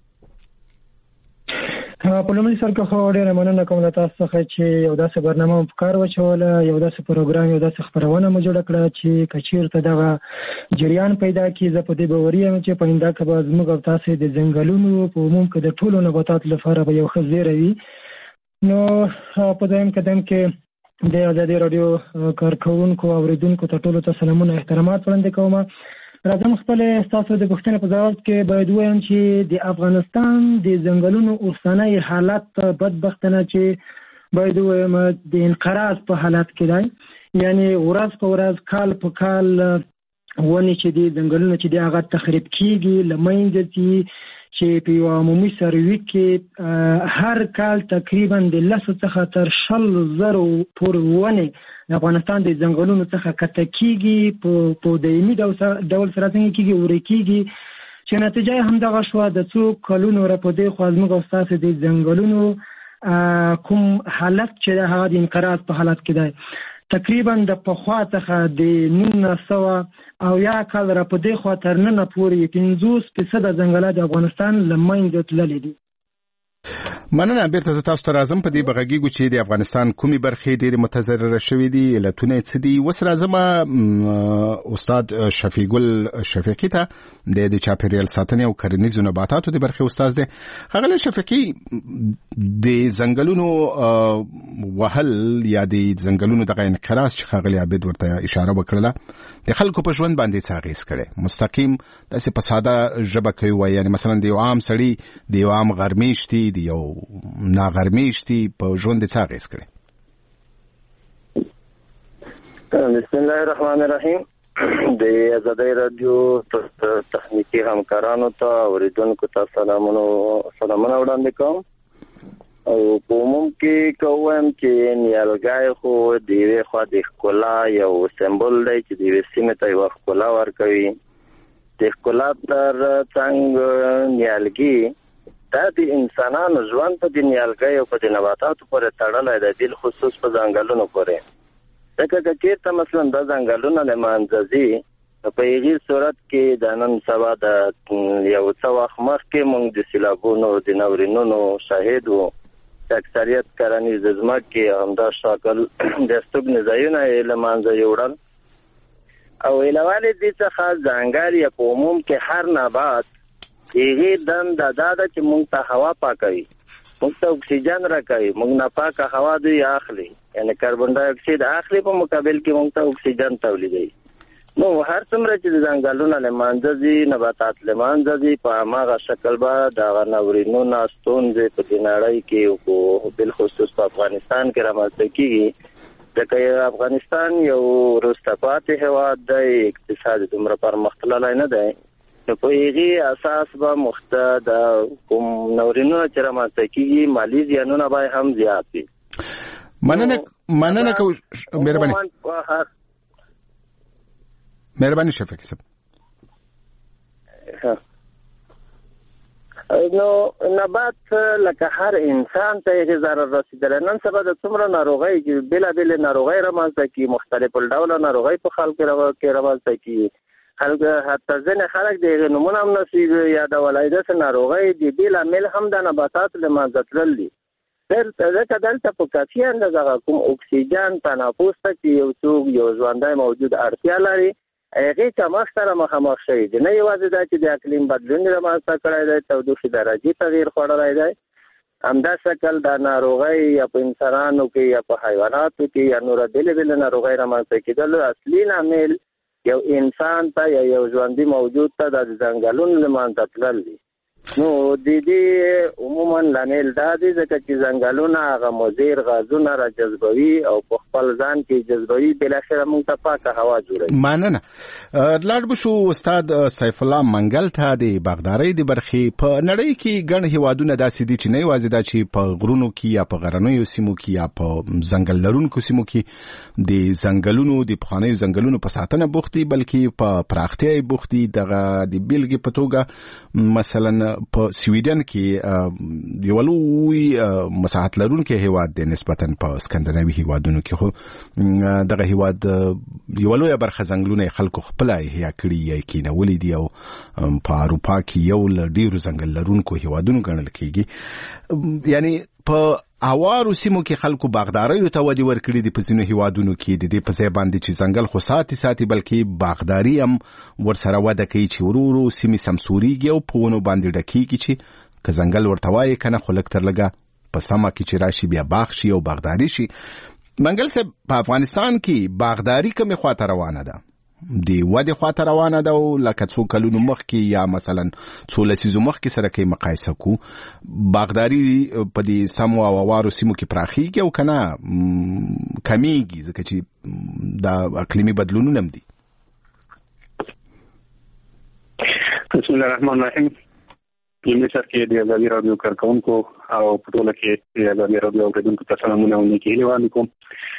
په لومړي سر کې خو ډېره مننه کوم له تاسو څخه چې یو داسې برنامه مو په کار واچوله، یو داسې پروګرام، یو داسې خپرونه مو جوړه کړه چې که چېرته دغه جریان پیدا کړي. زه په دې باوري یم چې په آینده کې به زموږ او تاسې د ځنګلونو په عموم کې د ټولو نباتاتو لپاره به یو ښه زیری وي. نو په دویم قدم کې د ازادۍ راډیو کارکوونکو او اورېدونکو ته ټولو ته سلامونه احترامات وړاندې کوم. راځم خپل ستاسو د پوښتنې په ځواب کې باید ووایم چې د افغانستان د ځنګلونو اوسنی حالت بدبختانه چې باید ووایم د انقراض په حالت کې دی، یعنی ورځ په ورځ کال په کال ونې چې دي ځنګلونه چې دي هغه تخریب کېږي، له منځه ځي، چې په یو عمومي سروي کې هر کال تقریبا د 10 څخه تر 20,000 پورې ونې د افغانستان د ځنګلونو څخه قطع کېږي، په دایمي ډول سره څنګه کېږي، ورې کېږي، چې نتیجه همدغه شوه. د څو کلونو راپدې خوا زموږ او ستاسو د ځنګلونو کوم حالت چې د هغه د انقراض په حالت کې دی. تقریبا د پخوا څخه د 1900 کال راپدې خوا تر ننه پورې 50% ځنګلات د افغانستان له منځه تللي دي.
مننه. بیرته زه تاسو ته راځم په دې بغږیږو چې د افغانستان کومې برخې ډېرې متضرره شوې دي، علتونه یې څه دي. اوس راځم استاد شفیق ګل شفیقي ته، د چاپیریال ساتنې او کرنیزو نباتاتو د برخې استاد دی. ښاغلی شفیقي، د ځنګلونو وهل یا د ځنګلونو دغه انقراض چې ښاغلی عابد ورته اشاره وکړله د خلکو په ژوند باندې څه اغېز کړی؟ مستقیم داسې په ساده ژبه کې ووایي، یعنې مثلا د یو عام سړي د یو عام غرمیشتي د یو ناغرمیشتي په ژوند څه اغېز کړی؟
بسم الله الرحمن الرحیم. د آزادۍ رادیو تخنیکي همکارانو ته اوریدونکو ته سلامونه وړاندې کوم. او په عموم کې کوم چې نیالګی خو د یوې خوا د ښکلا یو سمبول دی چې د یوې سیمې ته یوه ښکلا ورکوي. د ښکلا تر څنګ نیالګي دا د انسانانو ژوند په د نیالګیو په د نباتاتو پورې تړلی دی، بالخصوص په ځنګلونو پورې. ځکه که چېرته مثلا دا ځنګلونه له منځه ځي، په هغې صورت کې د نن سبا د یو څه وخت مخکې موږ د سیلابونو د ناورینونو شاهد وو. د اکثریت کرنیز ځمکې همدا شاکل د استوګنې ځایونه یې له منځه یوړل. او علاوه دې څخه ځنګل یا په عموم کې هر نبات هغې دنده دا ده چې موږ ته هوا پاکوي، موږ ته اکسیجن راکوي. موږ ناپاکه هوا دوی اخلي، یعنی کاربن ډای اکساید اخلي، په مقابل کې موږ ته اکسیجن تولیدوي. نو هر څومره چې د ځنګلونه له منځه ځي، نباتات له منځه ځي، په هماغه شکل به دغه ناورینونه ستونزې په دې نړۍ کې بالخصوص په افغانستان کې رامنځته کېږي. ځکه افغانستان یو وروسته پاتې هېواد دی، اقتصاد دومره پرمختللی نه دی. نو په هغې اساس به د کوم ناورینونه چې رامنځته کېږي مالي زیانونه به هم زیات وي.
مننه کوم. مهرباني شفیق صاحب.
نو نبات لکه هر انسان ته یې ضرر رسېدلی. نن سبا د څومره ناروغۍ چې بېلابېلې ناروغۍ رامنځته کېږي، مختلف الډوله ناروغۍ په خلکو کې رامنځته کېږي. حتی ځینې خلک د هغې نومونه هم نشي یادولی. داسې ناروغۍ د دې لامل هم د نباتاتو له منځه تلل دي. ځکه دلته په کافي اندازه کوم اکسیجن تنفس ته چې یو څوک یو ژوندی موجود اړتیا لري، هغې کمښت سره مخامخ شوي دي. نه یوازې دا چې د اقلیم بدلون رامنځته کړی دی، تودوخې درجې تغییر خوړلی دی، همدا شکل د ناروغۍ یا په انسانانو کې یا په حیواناتو کې یا نوره بېلې بېلې ناروغۍ رامنځته کېدلو اصلي لامل یو انسان ته یا یو ژوندي موجود ته د ځنګلونو له منځه تلل دي. نو د دې عموما لامل دا دی ځکه چې ځنګلونه هغه مضر غازونه را جذبوي او په خپل ځان کې جذبوي، بالاخره موږ ته پاکه هوا جوړوي.
مننه. لاړ به شو استاد سیف الله منګل ته. د باغدارۍ د برخې په نړۍ کې ګڼ هیوادونه داسې دي چې نه یوازې دا چې په غرونو کې یا په غرنیو سیمو کې یا په ځنګل لرونکو سیمو کې د ځنګلونو د پخوانیو ځنګلونو په ساتنه بوخت دي، بلکې په پراختیا یې بوخت دي. دغه د بیلګې په توګه مثلا په سویډن کې یو لوی مساحت لرونکی هیواد دی نسبتاً په اسکندناوي هیوادونو کې، خو دغه هیواد یو لویه برخه ځنګلونه خلکو خپل احیا کړي یا کینولي دي او په اروپا کې یو له ډیرو ځنګل لرونکو هیوادونو ګڼل کېږي. یعنی په اوارو سیمو کې خلکو باغدارۍ ته ودې ورکړي دي په ځینو هیوادونو کې. د دې په ځای باندې چې ځنګل خو ساتي بلکې باغداري هم ورسره وده کوي چې ورو ورو سیمې سمسورېږي او په ونو باندې ډکېږي چې که ځنګل ورته وایي که نه، خو لږ تر لږه په سمه کې چې راشي بیا باغ شي او باغداري شي. منګل صاحب، په افغانستان کې باغداري کومې خواته روانه ده؟ د ودې خواته روانه ده او لکه څو کلونو مخکې یا مثلا څو لسیزو مخکې سره کې مقایسه کو، باغداري په دې سمو او اوارو سیمو کې پراخیږي او که نه کمیږي ځکه چې دا اقلیمي بدلونونه هم دي؟
بسم الله الرحمن الرحیم. لومړي سر کې د آزادۍ راډیو کارکوونکو او په ټوله کې د آزادۍ راډیو اورېدونکو ته سلامونه او نیکې هیلې وړاندې کوم.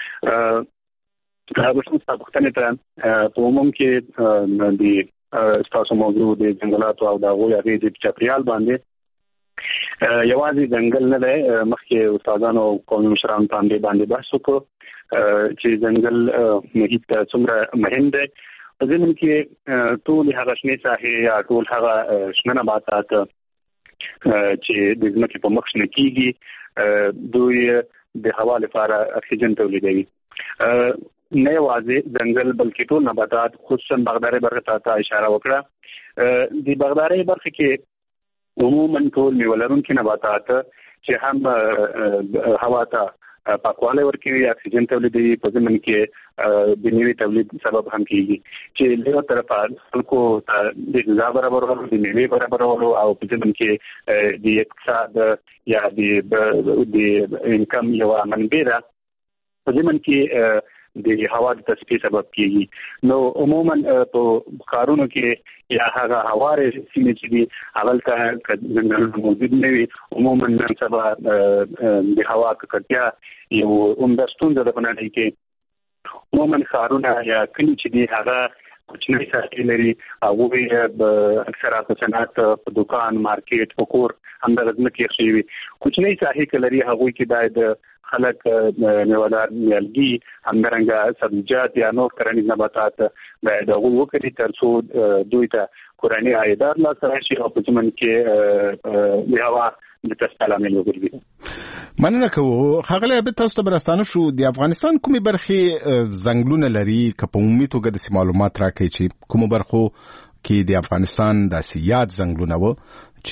بشم ستا پوښتنې ته په عموم کې د ستاسو موضوع د ځنګلاتو او د هغوی اغېزې په چاپېریال باندې یوازې ځنګل نه دی. مخکې استادانو او قومي مشرانو په همدې باندې بحث وکړو چې ځنګل محیط ته څومره مهم دی. په ضمن کې ټول هغه شنې ساحې یا ټول هغه شنه نباتات چې د ځمکې په مخ نه کیږي دوی د هوا لپاره اکسیجن تولیدوي. نه یوازې ځنګل بلکې ټول نباتات خصوصا باغداري برخه ته اشاره وکړه. د باغداري برخه کې عموما ټول میوه لرونکي نباتات چې هم هوا ته پاکوالی ورکوي، اکسیجن تولیدوي، په ضمن کې د میوې تولید سبب هم کیږي چې له طرفه خلکو ته د غذا برابرولو، د میوې برابرولو او په ضمن کې د اقتصاد یا د انکم یو منبع ده، په ضمن کې د هوا د تصفیې سبب کیږي. نو عموما په ښارونو کې یا هغه هوارې سیمې چې دي هغه ته ځنګلونه موجود نه وي، عموما نن سبا د هوا ککړتیا یو عمده ستونزه ده په نړۍ کې. عموما ښارونه یا کلي چې دي هغه کوچنۍ ساحې لري، هغوی اکثره په صنعت، په دکان، مارکیټ، په کور همدغه ځمکې ایښې وي. کوچنۍ ساحې که لري هغوی کې باید خلک میوهدار نیالګي، همدارنګه سبزیجات یا نور کرنیز نباتات باید هغوی وکري تر څو دوی ته کورني عایدات لاسته راشي او په ضمن کې د هوا د تصفیې لامل وګرځي.
مننه کوو. ښاغلی عابد، تاسو ته برستانه شو د افغانستان کومې برخې ځنګلونه لري؟ که په عمومي توګه داسې معلومات راکړئ چې کومو برخو کې د افغانستان داسې یاد ځنګلونه وو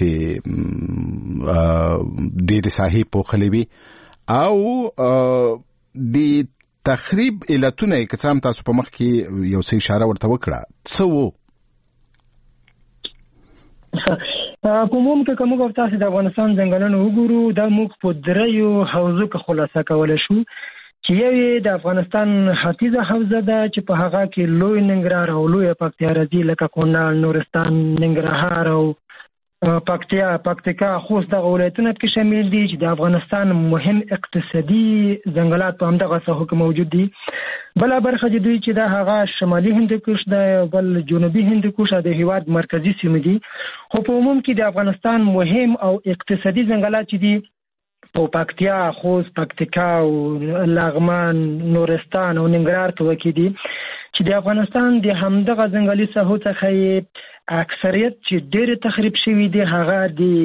چې ډېرې ساحې پوښلې وي او د تخریب علتونه یې که څه هم تاسو په مخ کې یو څه اشاره ورته وکړه، څه وو؟
په عموم کې کوم وخت تاسو د افغانستان ځنګلونه وګورو، دا موږ په دریو حوزو کې خلاصه کولای شو چې یو د افغانستان ختیځه حوزه ده چې په هغه کې لوی ننګرهار او لوی پکتیا راځي، لکه کونړ، نورستان، ننګرهار او پکتیکا خوست دغه ولایتونه کې شامل دي چې د افغانستان مهم اقتصادي ځنګلات په همدغه ساحو کې موجود دي. بله برخه چې دوی چې دا هغه شمالي هندوکش ده، بل جنوبي هندوکش د هیواد مرکزی سیمې دي. خو په عموم کې د افغانستان مهم او اقتصادي ځنګلات چې دي په پکتیا، خوست، پکتیکا او لغمان، نورستان او ننګرهار کې وکړي دي چې د افغانستان د همدغه ځنګلي ساحو څخه اکثریت چې ډېر تخریب شوي دي هغه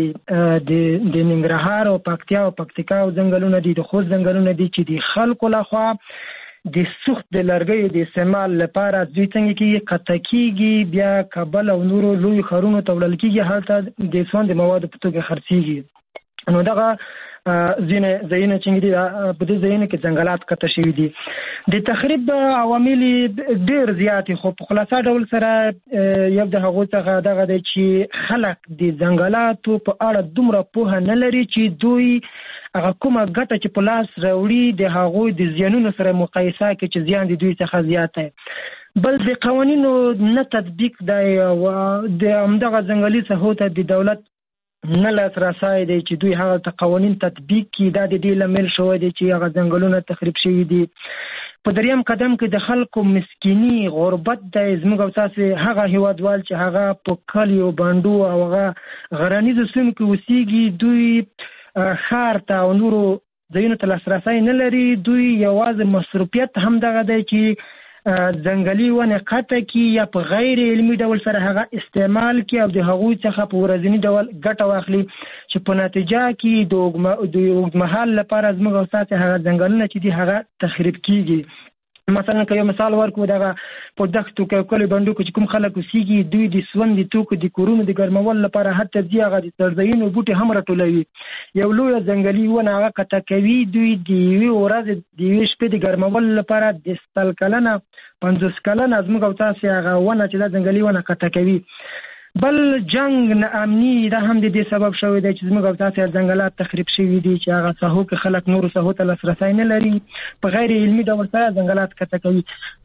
د ننګرهار او پکتیا او پکتیکا او ځنګلونه دي، د خوست ځنګلونه دي چې د خلکو لخوا د سوخت د لرګیو د استعمال لپاره دوی څنګه کې قطع کیږي، بیا کابل او نورو لوی ښارونو ته وړل کیږي، هلته د سون د موادو په توګه خرڅیږي. نو دغه ځایونه چې دي په دې ځایونو کې ځنګلات قطع شوي دي. د تخریب عوامل ډېر زیات، خو په خلاصه ډول سره یو د هغو څخه دغه دی چې خلک د ځنګلاتو په اړه دومره پوهه نه لري چې دوی هغه کومه ګټه چې په لاس راوړي د هغوی د زیانونو سره مقایسه کړي چې زیان د دوی څخه زیات دی. بل د قوانینو نه تطبیق دی او د همدغه ځنګلي ساحو ته د دولت نه لاسرسی دی چې دوی هغه ته قوانین تطبیق کړي. دا د دې لامل شوی دی چې هغه ځنګلونه تخریب شوي دي. په دریم قدم کې د خلکو مسکینی، غربت دی. زموږ او تاسو هغه هیوادوال چې هغه په کلیو، بانډو او هغه غرنیزو سیمو کې اوسېږي، دوی ښار ته او نورو ځایونو ته لاسرسی نه لري. دوی یوازې مصروفیت همدغه دی چې ځنګلي ونې قطع کړي یا په غیر علمي ډول سره هغه استعمال کړي او د هغوی څخه په ورځني ډول ګټه واخلي چې په نتیجه کې د اوږدمهال لپاره زموږ او ستاسو هغه ځنګلونه چې دي هغه تخریب کیږي. مثلا که یو مثال ورکړو، دغه په دښتو کې کلی بندو کې چې کوم خلک اوسېږي دوی د سون د توکو د کورونو د ګرمولو لپاره حتی ځي هغه د څړځایونو بوټي هم راټولوي، یو لویه ځنګلي ونه هغه قطع کوي. دوی د یوې ورځې د یوې شپې د ګرمولو لپاره د 100 کلنه 50 کلنه زموږ او تاسو هغه ونه چې دا ځنګلي ونه قطع کوي. بل جنگ ناامني دا هم د دې سبب شوی دی چې زموږ او تاسو ځنګلات تخریب شوي دي چې هغه ساحو کې خلک نورو ساحو ته لاسرسی نه لري، په غیر علمي ډول سره ځنګلات قطع کوي.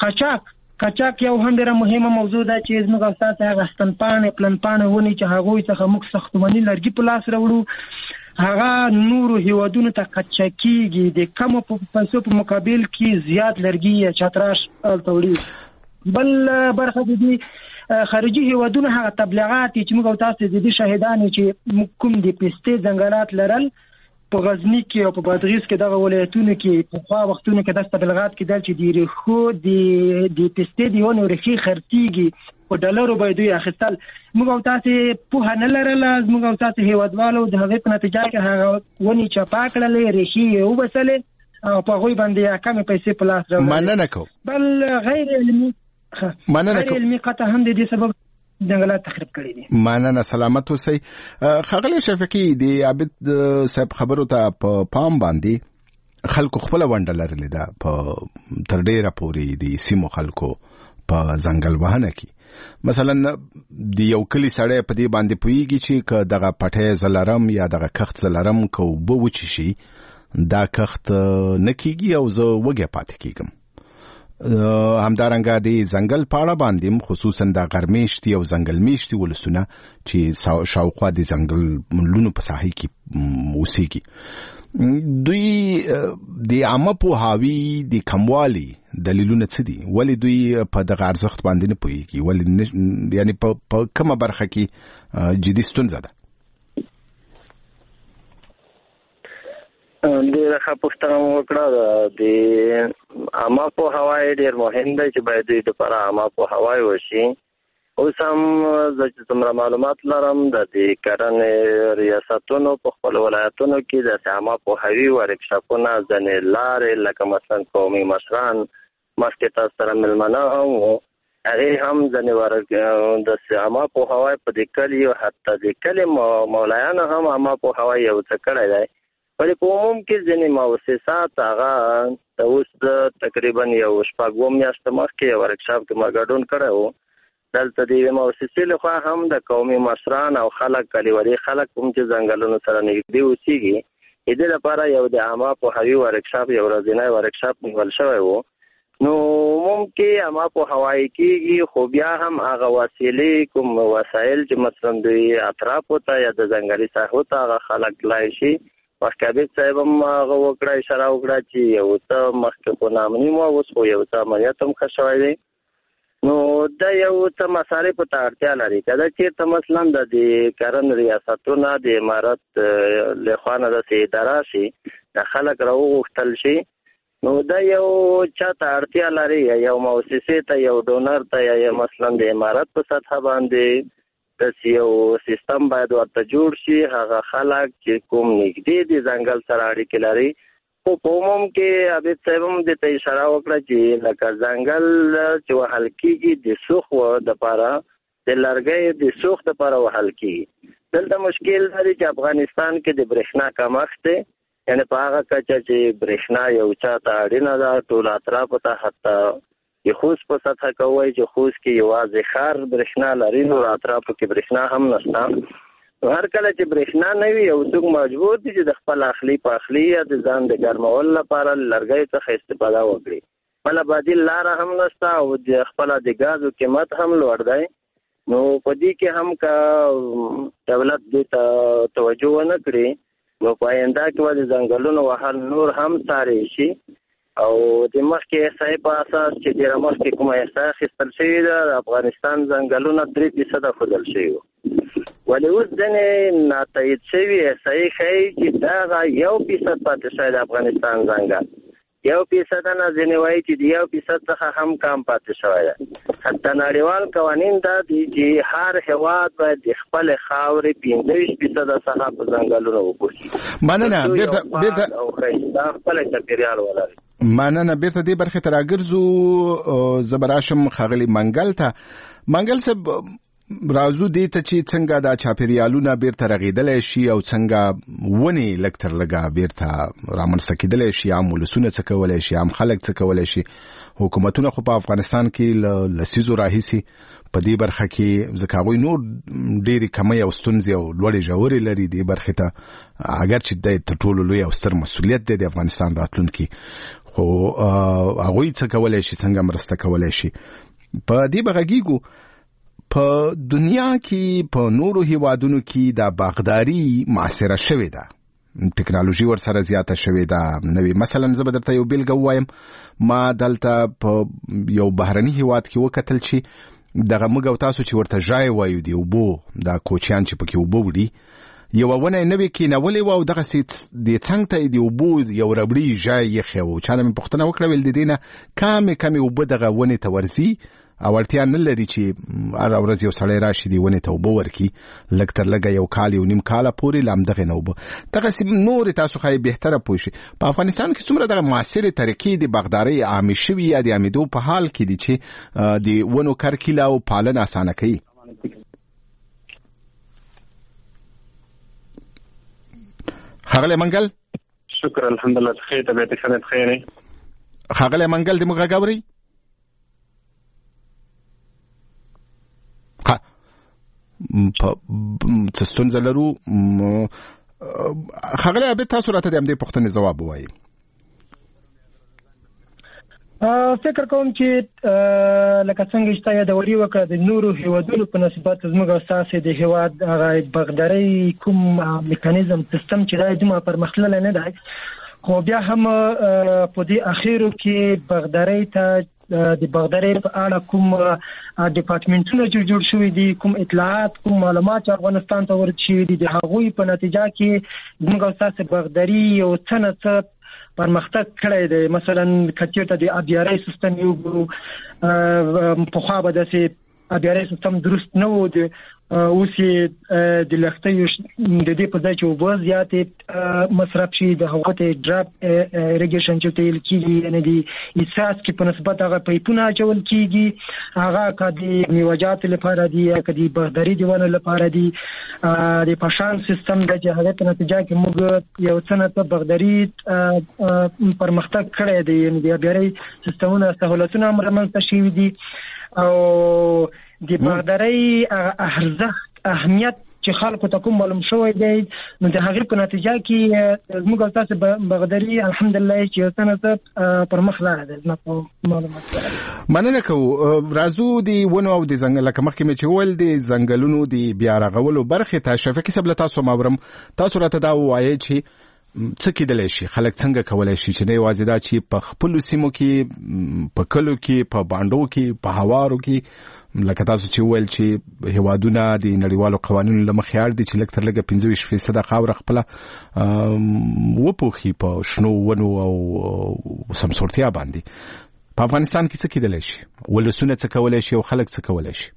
قاچاق یو هم ډېره مهمه موضوع ده چې زموږ او تاسو هغه ستنپاڼې پلنپاڼې ونې چې هغوی څخه موږ ساختماني لرګي په لاس راوړو هغه نورو هیوادونو ته قاچاق کیږي، د کمو پیسو په مقابل کې زیات لرګي یا چتراش توړي. بل برخه دي خارجي هیوادونه هغه تبلیغات چې موږ او تاسو د دې شاهدان چې کوم د پسته ځنګلات لرل په غزنی کې او په بادغیس کې دغه ولایتونو کې په خوا وختونو کې د تبلیغات کې دل چې د ریخو د پسته دی ونه ریخي خرتيږي په ډالرو باندې دوی اخیستل. موږ او تاسو په نه لرله، موږ او تاسو هیوادوالو د هغې په نتیجه کې هغه ونی چپا کړلې، ریخي یې وبسلې او په هغوی باندې کمې پیسې په لاس راوړلې.
مننه کوم.
بل غیر علمي
غیر
علمي قطع هم د دې سبب جنگلات تخریب کړي دي.
مننه، سلامت اوسئ. ښاغلی شفیقي، د عابد صاحب خبرو ته په پام باندې خلکو خپل ونډه لرلې ده په تر ډیره پورې د سیمو خلکو په ځنګل وهنه کې. مثلا د یو کلی سړی په دې باندې پوهیږي چې که دغه پټی زلرم یا دغه کښت زلرم که اوبه وچې شي دا کښت نه کیږي او زه وږی پاتې کیږم. همدارنګه د ځنګل په اړه باندې خصوصا د غرمیشتي او ځنګل میشتي ولسونه چې شاوخوا د ځنګلونو په ساحې کې اوسېږي، دوی د عامه پوهاوي د کموالي دلیلونه څه دي؟ ولې دوی په دغه ارزښت باندې نه پوهیږي؟ ولې یعنی په کومه برخه کې جدي ستونزه ده؟
ډېره ښه پوښتنه مو وکړه. د عامه پوهاوی ډېر مهم دی چې باید دوی دپاره عامه پوهاوی وشي. اوس هم زه چې څومره معلومات لرم د دې کرنې ریاستونو په خپلو ولایتونو کې داسې عامه پوهاوي ورکشاپونه ځینې لارې لکه مثلا قومي مشران مخکې تاسو سره مېلمانه هم وو، هغې هم ځینې داسې عامه پوهاوی په دې کلي حتی د کلي مولایانو هم عامه پوهاوی یو څه کړی دی. ولې په عموم کې ځینې مؤسسات هغه اوس تقریبا یو شپږ اووه میاشتې مخکې یو ورکشاپ کې ما ګډون کړی و. دلته د یوې مؤسسې لخوا هم د قومي مشران او خلک کلیوالي خلک کوم چې ځنګلونو سره نږدې اوسېږي د دې لپاره یو د عامه پوهاوي ورکشاپ یو ورځنی ورکشاپ نیول شوی و. نو عموم کې عامه پوهاوی کېږي، خو بیا هم هغه وسیلې کوم وسایل چې مثلا دوی اطرافو ته یا د ځنګلي ساحو ته هغه خلک تلای شي. مخکې عابد صاحب هم هغه وکړه اشاره وکړه چې یو څه مخکې خو ناامني مو اوس خو یو څه امنیت هم ښه شوی دی. نو دا یو څه مصارفو ته اړتیا لري. که دا چېرته مثلا د دې کرن ریاستونه د امارت له خوا نه داسې اداره شي د خلک راوغوښتل شي، نو دا یو چا ته اړتیا لري، یو مؤسسې ته، یو ډونر ته، یا مثلا د امارت په سطحه باندې داسې یو سیستم باید ورته جوړ شي. هغه خلک چې کوم نږدې د ځنګل سره اړیکې لري، خو په عموم کې عابد صاحب هم دې ته اشاره وکړه چې لکه ځنګل چې وهل کېږي د سوخ دپاره، د لرګیو د سوخ دپاره وهل کېږي. دلته مشکل دا دی چې افغانستان کې د برېښنا کمښت دی، یعنې په هغه کچه چې برېښنا یو چا ته اړینه ده، ټول اطرافو ته، حتی د خوست په سطحه کوي چې خوست کې یوازې ښار برېښنا لري، نور اطرافو کې برېښنا هم نشته. نو هر کله چې برېښنا نه وي یو څوک مجبور دي چې د خپل اخلي پاخلي یا د ځان د ګرمولو لپاره لرګیو څخه استفاده وکړي. بله بدیل لاره هم نشته او د خپله د ګازو قیمت هم لوړ دی. نو په دې کې هم که دولت دې ته توجه ونه کړي، نو په آینده کې به د ځنګلونو وهل نور هم څاري شي. او د مخکې احصایې په اساس چې ډېره مخکې کومه احصایه اخیستل شوې ده، د افغانستان ځنګلونه 3% ښودل شوي وو. ولې اوس ځینې ناتایید شوي احصایې ښایي چې دغه 1% پاتې شوی د افغانستان ځنګل، 1% نه، ځینې وایي چې د 1% څخه هم کم پاتې شوی ده. حتی نړیوال قوانین دا دي چې هر هېواد باید د خپلې خاورې 25% څخه په ځنګلونو وپوښي.
مننه.
او ښایسته خپله چاپېریال ولري.
مننه. بیرته دې برخې ته راګرځو. زه به راشم ښاغلي منګل ته. منګل صاحب، راځو دې ته چې څنګه دا چاپېریالونه بیرته رغېدلی شي او څنګه ونې لږ تر لږه بیرته رامنځته کېدلی شي، عام ولسونه څه کولی شي، عام خلک څه کولی شي. حکومتونه خو په افغانستان کې له لسیزو راهیسې په دې برخه کې ځکه هغوی نور ډېرې کمۍ او ستونزې او لوړې ژورې لري دې برخې ته، اگر چې دی تر ټولو لوی او ستر مسؤلیت دی د افغانستان راتلونکي، خو هغوی څه کولی شي، څنګه مرسته کولی شي. په دې به غږیږو. په دنیا کې په نورو هیوادونو کې دا باغداري معاصره شوې ده، ټکنالوژي ورسره زیاته شوې ده نوې. مثلا زه به درته یو بیلګه ووایم. ما دلته په یو بهرني هیواد کې وکتل چې دغه موږ او تاسو چې ورته ژای وایو د اوبو، دا کوچیان چې پکې اوبه وړي، یو ونه نوې کې نولې و او دغه د څنګ ته دی وبو یو ربړي ځای یې خو چا مې پوښتنه وکړه ول د دینه کمې وب دغه ونه ته ورزي او ورتیا نه لري چې هر ورځ یو سړی راشي دی ونه ته وبو ورکی لږ تر لږه یو کال یو نیم کال پورې لام دغه نه وبو دغه نور تاسو خای بهتره پوه شي په افغانستان کې څومره دغه معاصره طریقې د باغداري عام شوي یا د امیدو په حال کې دي چې د ونو کرکیله او پالنه اسانه کوي. خاغله منګل
شکر الحمدلله خیر طبيعت خدمت خیر
خاغله منګل د مګه غوري په ستونزه لرو خاغله به تاسو راته د دې پوښتنې جواب وایي.
فکر کوم چې لکه څنګه چې تاسو د وری وکړه د نورو هیوادونو په نسبت زموږ اساسي د هیواد هغه باغداري کوم میکانیزم سیستم چې دا دومره پرمختللی نه دی خو بیا هم په دې اخیرو کې باغداري ته د باغداري په اړه کوم ډپارټمنټونه جوړ شوي دي کوم اطلاعات کوم معلومات افغانستان ته ورچي دي د هغوی په نتیجه کې موږ اساسي باغداري او څنګه پرمختګ کړی دی. مثلا کچېرته د ابياري سیستم یو په خوا به د ابياري سیستم درست نه و د اوس د لختې د دې په ځای چې وبو زیاتې مصرف شي د هغه ته ډراپ ایریګیشن چې تل کیږي یعنی د اساس کې په نسبت هغه پایپونه چول کیږي هغه کدي میوجات لپاره دي کدي باغداري دیونه لپاره دي د پاشان سیستم د هغه په نتیجه کې موږ یو څنګه ته باغداري پرمختګ کړی دی یعنی د ابياري سیستمونه سہولتونه مرمنځ شوي دي او د باغداري ارزښت اهمیت چې خلکو ته کوم معلوم شوی دی نو د هغې په نتیجه کې زموږ تاسو باغداري الحمدلله چې څنګه پر مخ لاړه ده په معلومات
مننه کوو. راځو دی ونو او د ځنګل لکه مخکې مې چې ول د ځنګلونو د بیا رغولو برخې ته شفیقي صاحب تاسو ماورم تاسو راته دا وایي چې څه کېدلی شي خلک څنګه کولی شي چې نه یوازې دا چې په خپلو سیمو کې په کلو کې په بانډو کې په هوارو کې لکه تاسو چې ویل چې هیوادونه د نړیوالو قوانینو له مخې اړ دي چې لږ تر لږه 25% خاوره خپله وپوښي په شنو ونو او سمسورتیا باندې. په افغانستان کې څه کېدلی شي ولسونه څه کولی شي او خلک څه کولی شي؟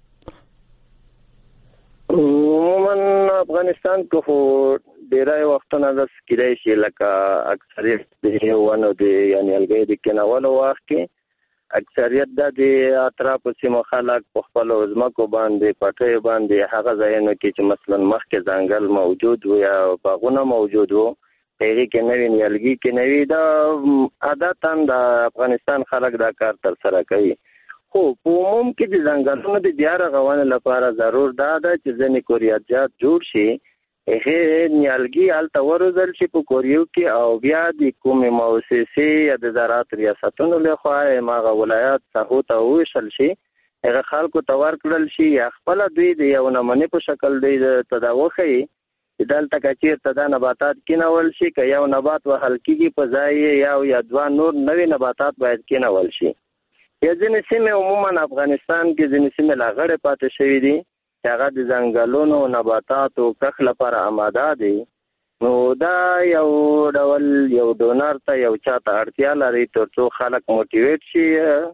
عموما افغانستان کې خو ډیری وختونه داسې کېدای شي لکه اکثریت د ونو د یعنې الګۍ د کینولو وخت کې اکثریت د اطرافو سیمو خلک په خپلو ځمکو باندې پټیو باندې هغه ځایونو کې چې مثلا مخکې ځنګل موجود و یا باغونه موجود و هغې کې نه وي نیالګي کې نه وي دا عادتا د افغانستان خلک دا کار ترسره کوي. خو په عموم کې د ځنګلونو د بیا رغونې لپاره ضرور دا ده چې ځینې کوریاجات جوړ شي هغې نیالګي هلته وروزل شي په کوریو کې او بیا د کومې مؤسسې یا د زراعت ریاستونو لخوا هماغه ولایات ساحو ته وویشل شي هغه خلکو ته ورکړل شي یا خپله دوی د یو نمونې په شکل دوی ته دا وښیي چې دلته که چېرته دا نباتات کینول شي که یو نبات وهل کېږي په ځای یا دوه نور نوې نباتات باید کینول شي. یا ځینې سیمې عموما افغانستان کې ځینې سیمې لا غړې پاتې شوي دي چې هغه د ځنګلونو نباتاتو کښت لپاره آماده دي نو دا یو ډول یو ډونر ته یو چا ته اړتیا لري تر څو خلک موټیویټ شي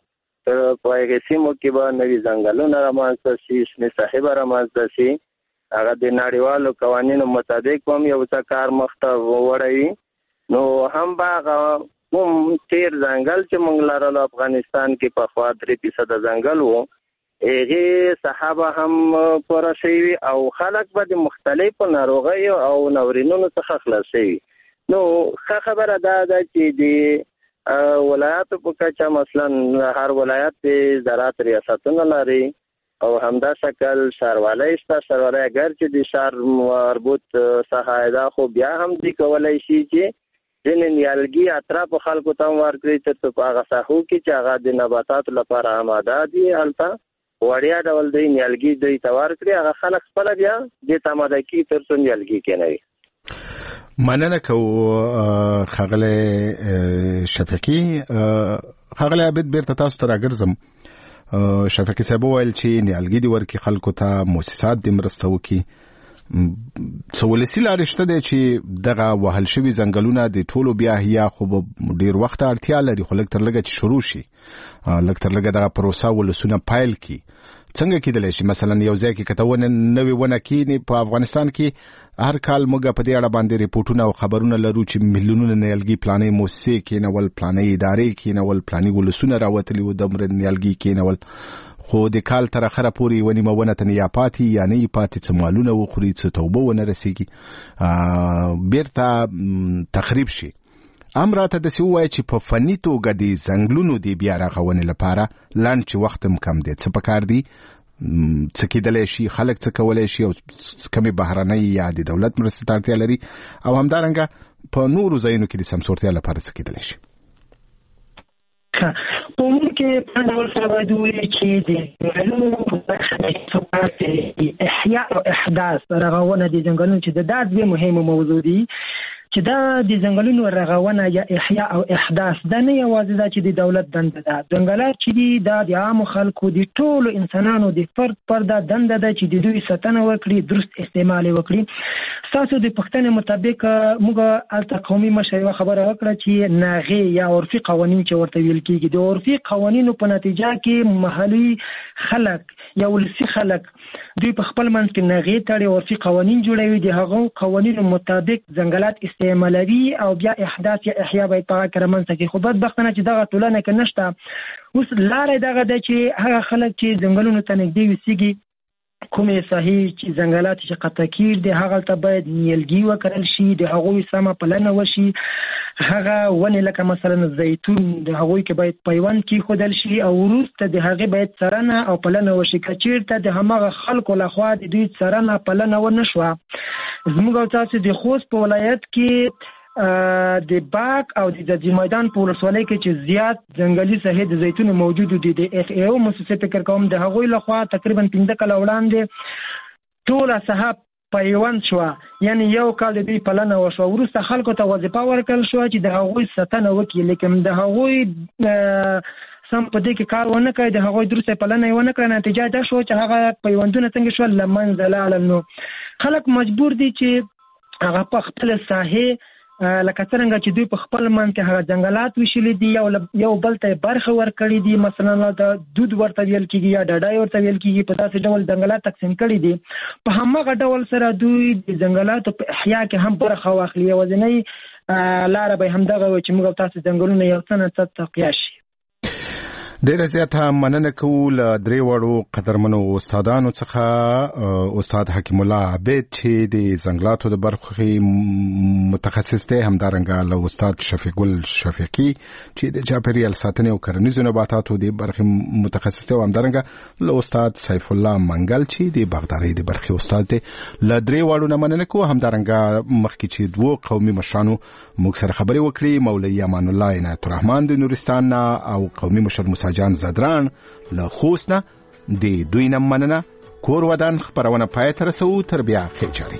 په هغې سیمو کې به نوي ځنګلونه رامنځته شي شنې ساحې به رامنځته شي هغه د نړیوالو قوانینو مطابق هم یو څه کار مخته وړوي نو هم به هغه کوم تیر ځنګل چې موږ لرلو افغانستان کې پخوا 3% ځنګل و هغې صحابه هم پوره شوي او خلک به د مختلفو ناروغیو او ناورینونو څخه خلاص شوي. نو ښه خبره دا ده چې د ولایاتو په کچه مثلا هر ولایت د زراعت ریاستونه لري او همدا شکل ښاروالۍ شته ښاروالۍ اگر چې د ښار مربوط ساحه ده خو بیا هم دوی کولی شي چې ځینې نیالګي اطرافو خلکو ته هم ورکړي تر څو په هغه ساحو کې چې هغه د نباتاتو لپاره آماده دي هلته وړیا ډول دوی نیالګي دوی ته ورکړي هغه خلک خپله بیا دې ته آماده کړي تر څو نیالګي کېنوي.
مننه کوو ښاغلی شفیقي. ښاغلی عابد بیرته تاسو ته راګرځم. شفیقي صاحب وویل چې نیالګي دې ورکړي خلکو ته مؤسسات دې مرسته وکړي څولسی لارې شته دی چې دغه وهل شوي ځنګلونه د ټولو بیا احیا خو ډیر وخت اړتیا لري، خو لږ تر لږه چې شروع شي، لږ تر لږه دغه پروسه ولسونه پایل کی. څنګه کېدلی شي مثلا یو ځای کې کته ونه نوې ونه کېني په افغانستان کې هر کال موږ په دې اړه باندې ریپورټونه او خبرونه لرو چې میلیونونه نیالګي پلانې موسسې کېنول، پلانې ادارې کېنول، پلانې ولسونه راوتلي وو د نیالګي کېنول، خو د کال تر اخره پورې ونیمه ونه ته یا پاتې یا نه پاتې، څه مالونه وخوري، څه توبه ونه رسېږي، بیرته تخریب شي. امراته داسې ووایي چې په فني توګه د ځنګلونو د بیا رغونې لپاره لنډ چې وخت هم کم دی، څه پکار دي، څه کېدلی شي، خلک څه کولی شي، او کمې بهرنۍ یا د دولت مرستې ته اړتیا لري، او همدارنګه په نورو ځایونو کې د سمسورتیا لپاره څه کېدلی شي.
په موږ کې په ډول سره باید ووایو چې د ځنګلونو په برخه کې احیا او احداث رغونه د ځنګلونو چې دا دوه مهمه موضوع دي، چې دا د ځنګلونو رغونه یا احیا او احداث دا نه یوازې دا چې د دولت دنده ده، ځنګلات چې دي دا د عامو خلکو د ټولو انسانانو د فرد پر دا دنده ده چې د دوی ساتنه وکړي، درست استعمال وکړي. تاسو د پښتنې مطابق موږ الته قومي مشر یو خبره وکړه چې ناغې یا عرفي قوانین چې ورته ویل کېږي، د عرفي قوانینو په نتیجه کې محلي خلک یا ولسي خلک دوی په خپل منځ کې ناغې تړي، عرفي قوانین جوړوي، د هغو قوانینو مطابق ځنګلات استعمالوي او بیا احداث یا احیا باید په هغه کې رامنځته کړي. خو بدبختانه چې دغه ټولنه کې نشته. اوس لاره دغه ده چې هغه خلک چې ځنګلونو ته نږدې اوسېږي، کومې ساحې چې ځنګلات چې قطع کېږي دي هغه ته باید نیالګي وکرل شي، د هغوی سمه پالنه وشي، هغه ونې لکه مثلا زیتون د هغوی کې باید پیوند کېښودل شي، او وروسته د هغې باید څارنه او پالنه وشي. که چېرته د هماغه خلکو لخوا د دوی څارنه پالنه ونه شوه، زموږ او تاسو د خوست په ولایت کې د باک او د ځاځي میدان په ولسوالۍ کې چې زیات ځنګلي ساحې د زیتونو موجود دي، د اف ای او مؤسسې فکر کوم د هغوی لخوا تقریبا 15 کاله وړاندې ټوله ساحه پیوند شوه، یعنی یو کال د دوی پالنه وشوه، وروسته خلکو ته وظیفه ورکړل شوه چې د هغوی ساتنه وکړي، لیکن د هغوی سم په دې کې کار ونه کړی، د هغوی درسته پالنه یې ونه کړه، نتیجه دا شو چې هغه پیوندونه څنګه شول له منځه لاړل. نو خلک مجبور دي چې هغه په خپل ساحې لکه څنګه چې دوی په خپل منځ کې هغه ځنګلات ویشلي دي، یو بل ته برخه ورکړي دي، مثلا د دود ورته ویل کېږي یا ډډای ورته ویل کېږي، په داسې ډول ځنګلات تقسیم کړي دي. په هماغه ډول سره دوی د ځنګلاتو په احیا کې هم برخه واخلي. یوازینۍ لاره به همدغه وي چې موږ تاسو ځنګلونه یو څه نه څه تقویه شي.
ډیره زیاته مننه کوو له درې وړو قدرمنو استادانو څخه، استاد حکیم الله عبید چې د ځنګلاتو د برخې متخصص دی، همدارنګه له استاد شفیق ګل شفیقي چې د چاپیریال ساتنې او کرنیزو نباتاتو د برخې متخصص دی، او همدارنګه له استاد سیف الله منګل چې د باغدارۍ د برخې استاد دی. له درې وړو نه مننه کوو. همدارنګه مخکې چې دوه قومي مشرانو موږ سره خبرې وکړې، مولوي امان الله عنایت الرحمن د نورستان او قومي مشر جان زدران له خوست نه، د دوی نه مننه. کور ودان خبرونه پای ته رسو، تر بیا خیر جاری.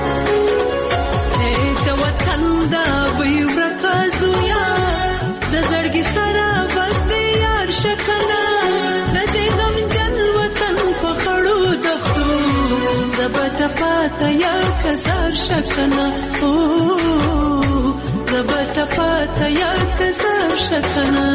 د وطن د وی ورکازو یا د زړګي سره بس دی یار شکنه، د دې غم جن وطن په خړو دختو زبټ پاته یا کسر شکنه، او زبټ پاته یا کسر شکنه.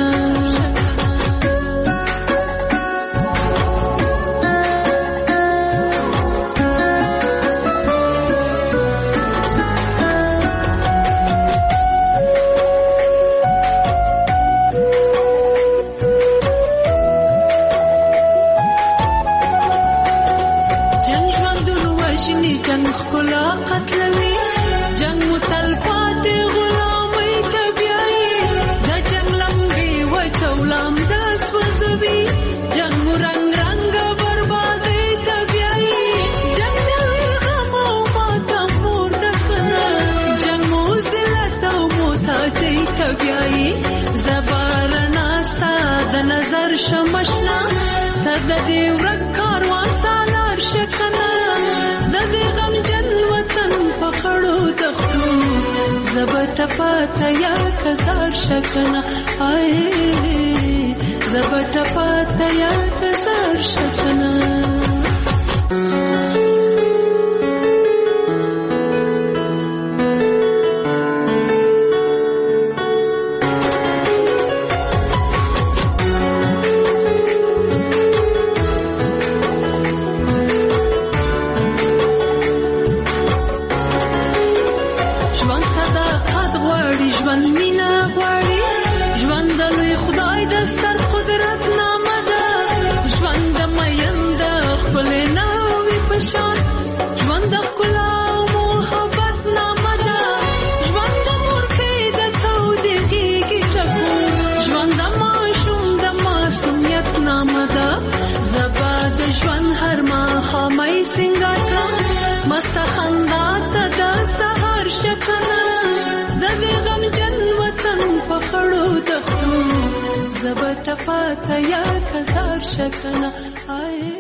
شمشنا تد دې ورک کاروان سالار شکنه، د دې غم جن وطن په خړو دختو زبټ پاته یا کسار شکنه، آی زبټ پاته یا کسار شکنه. وفا ته یا کزار شکنه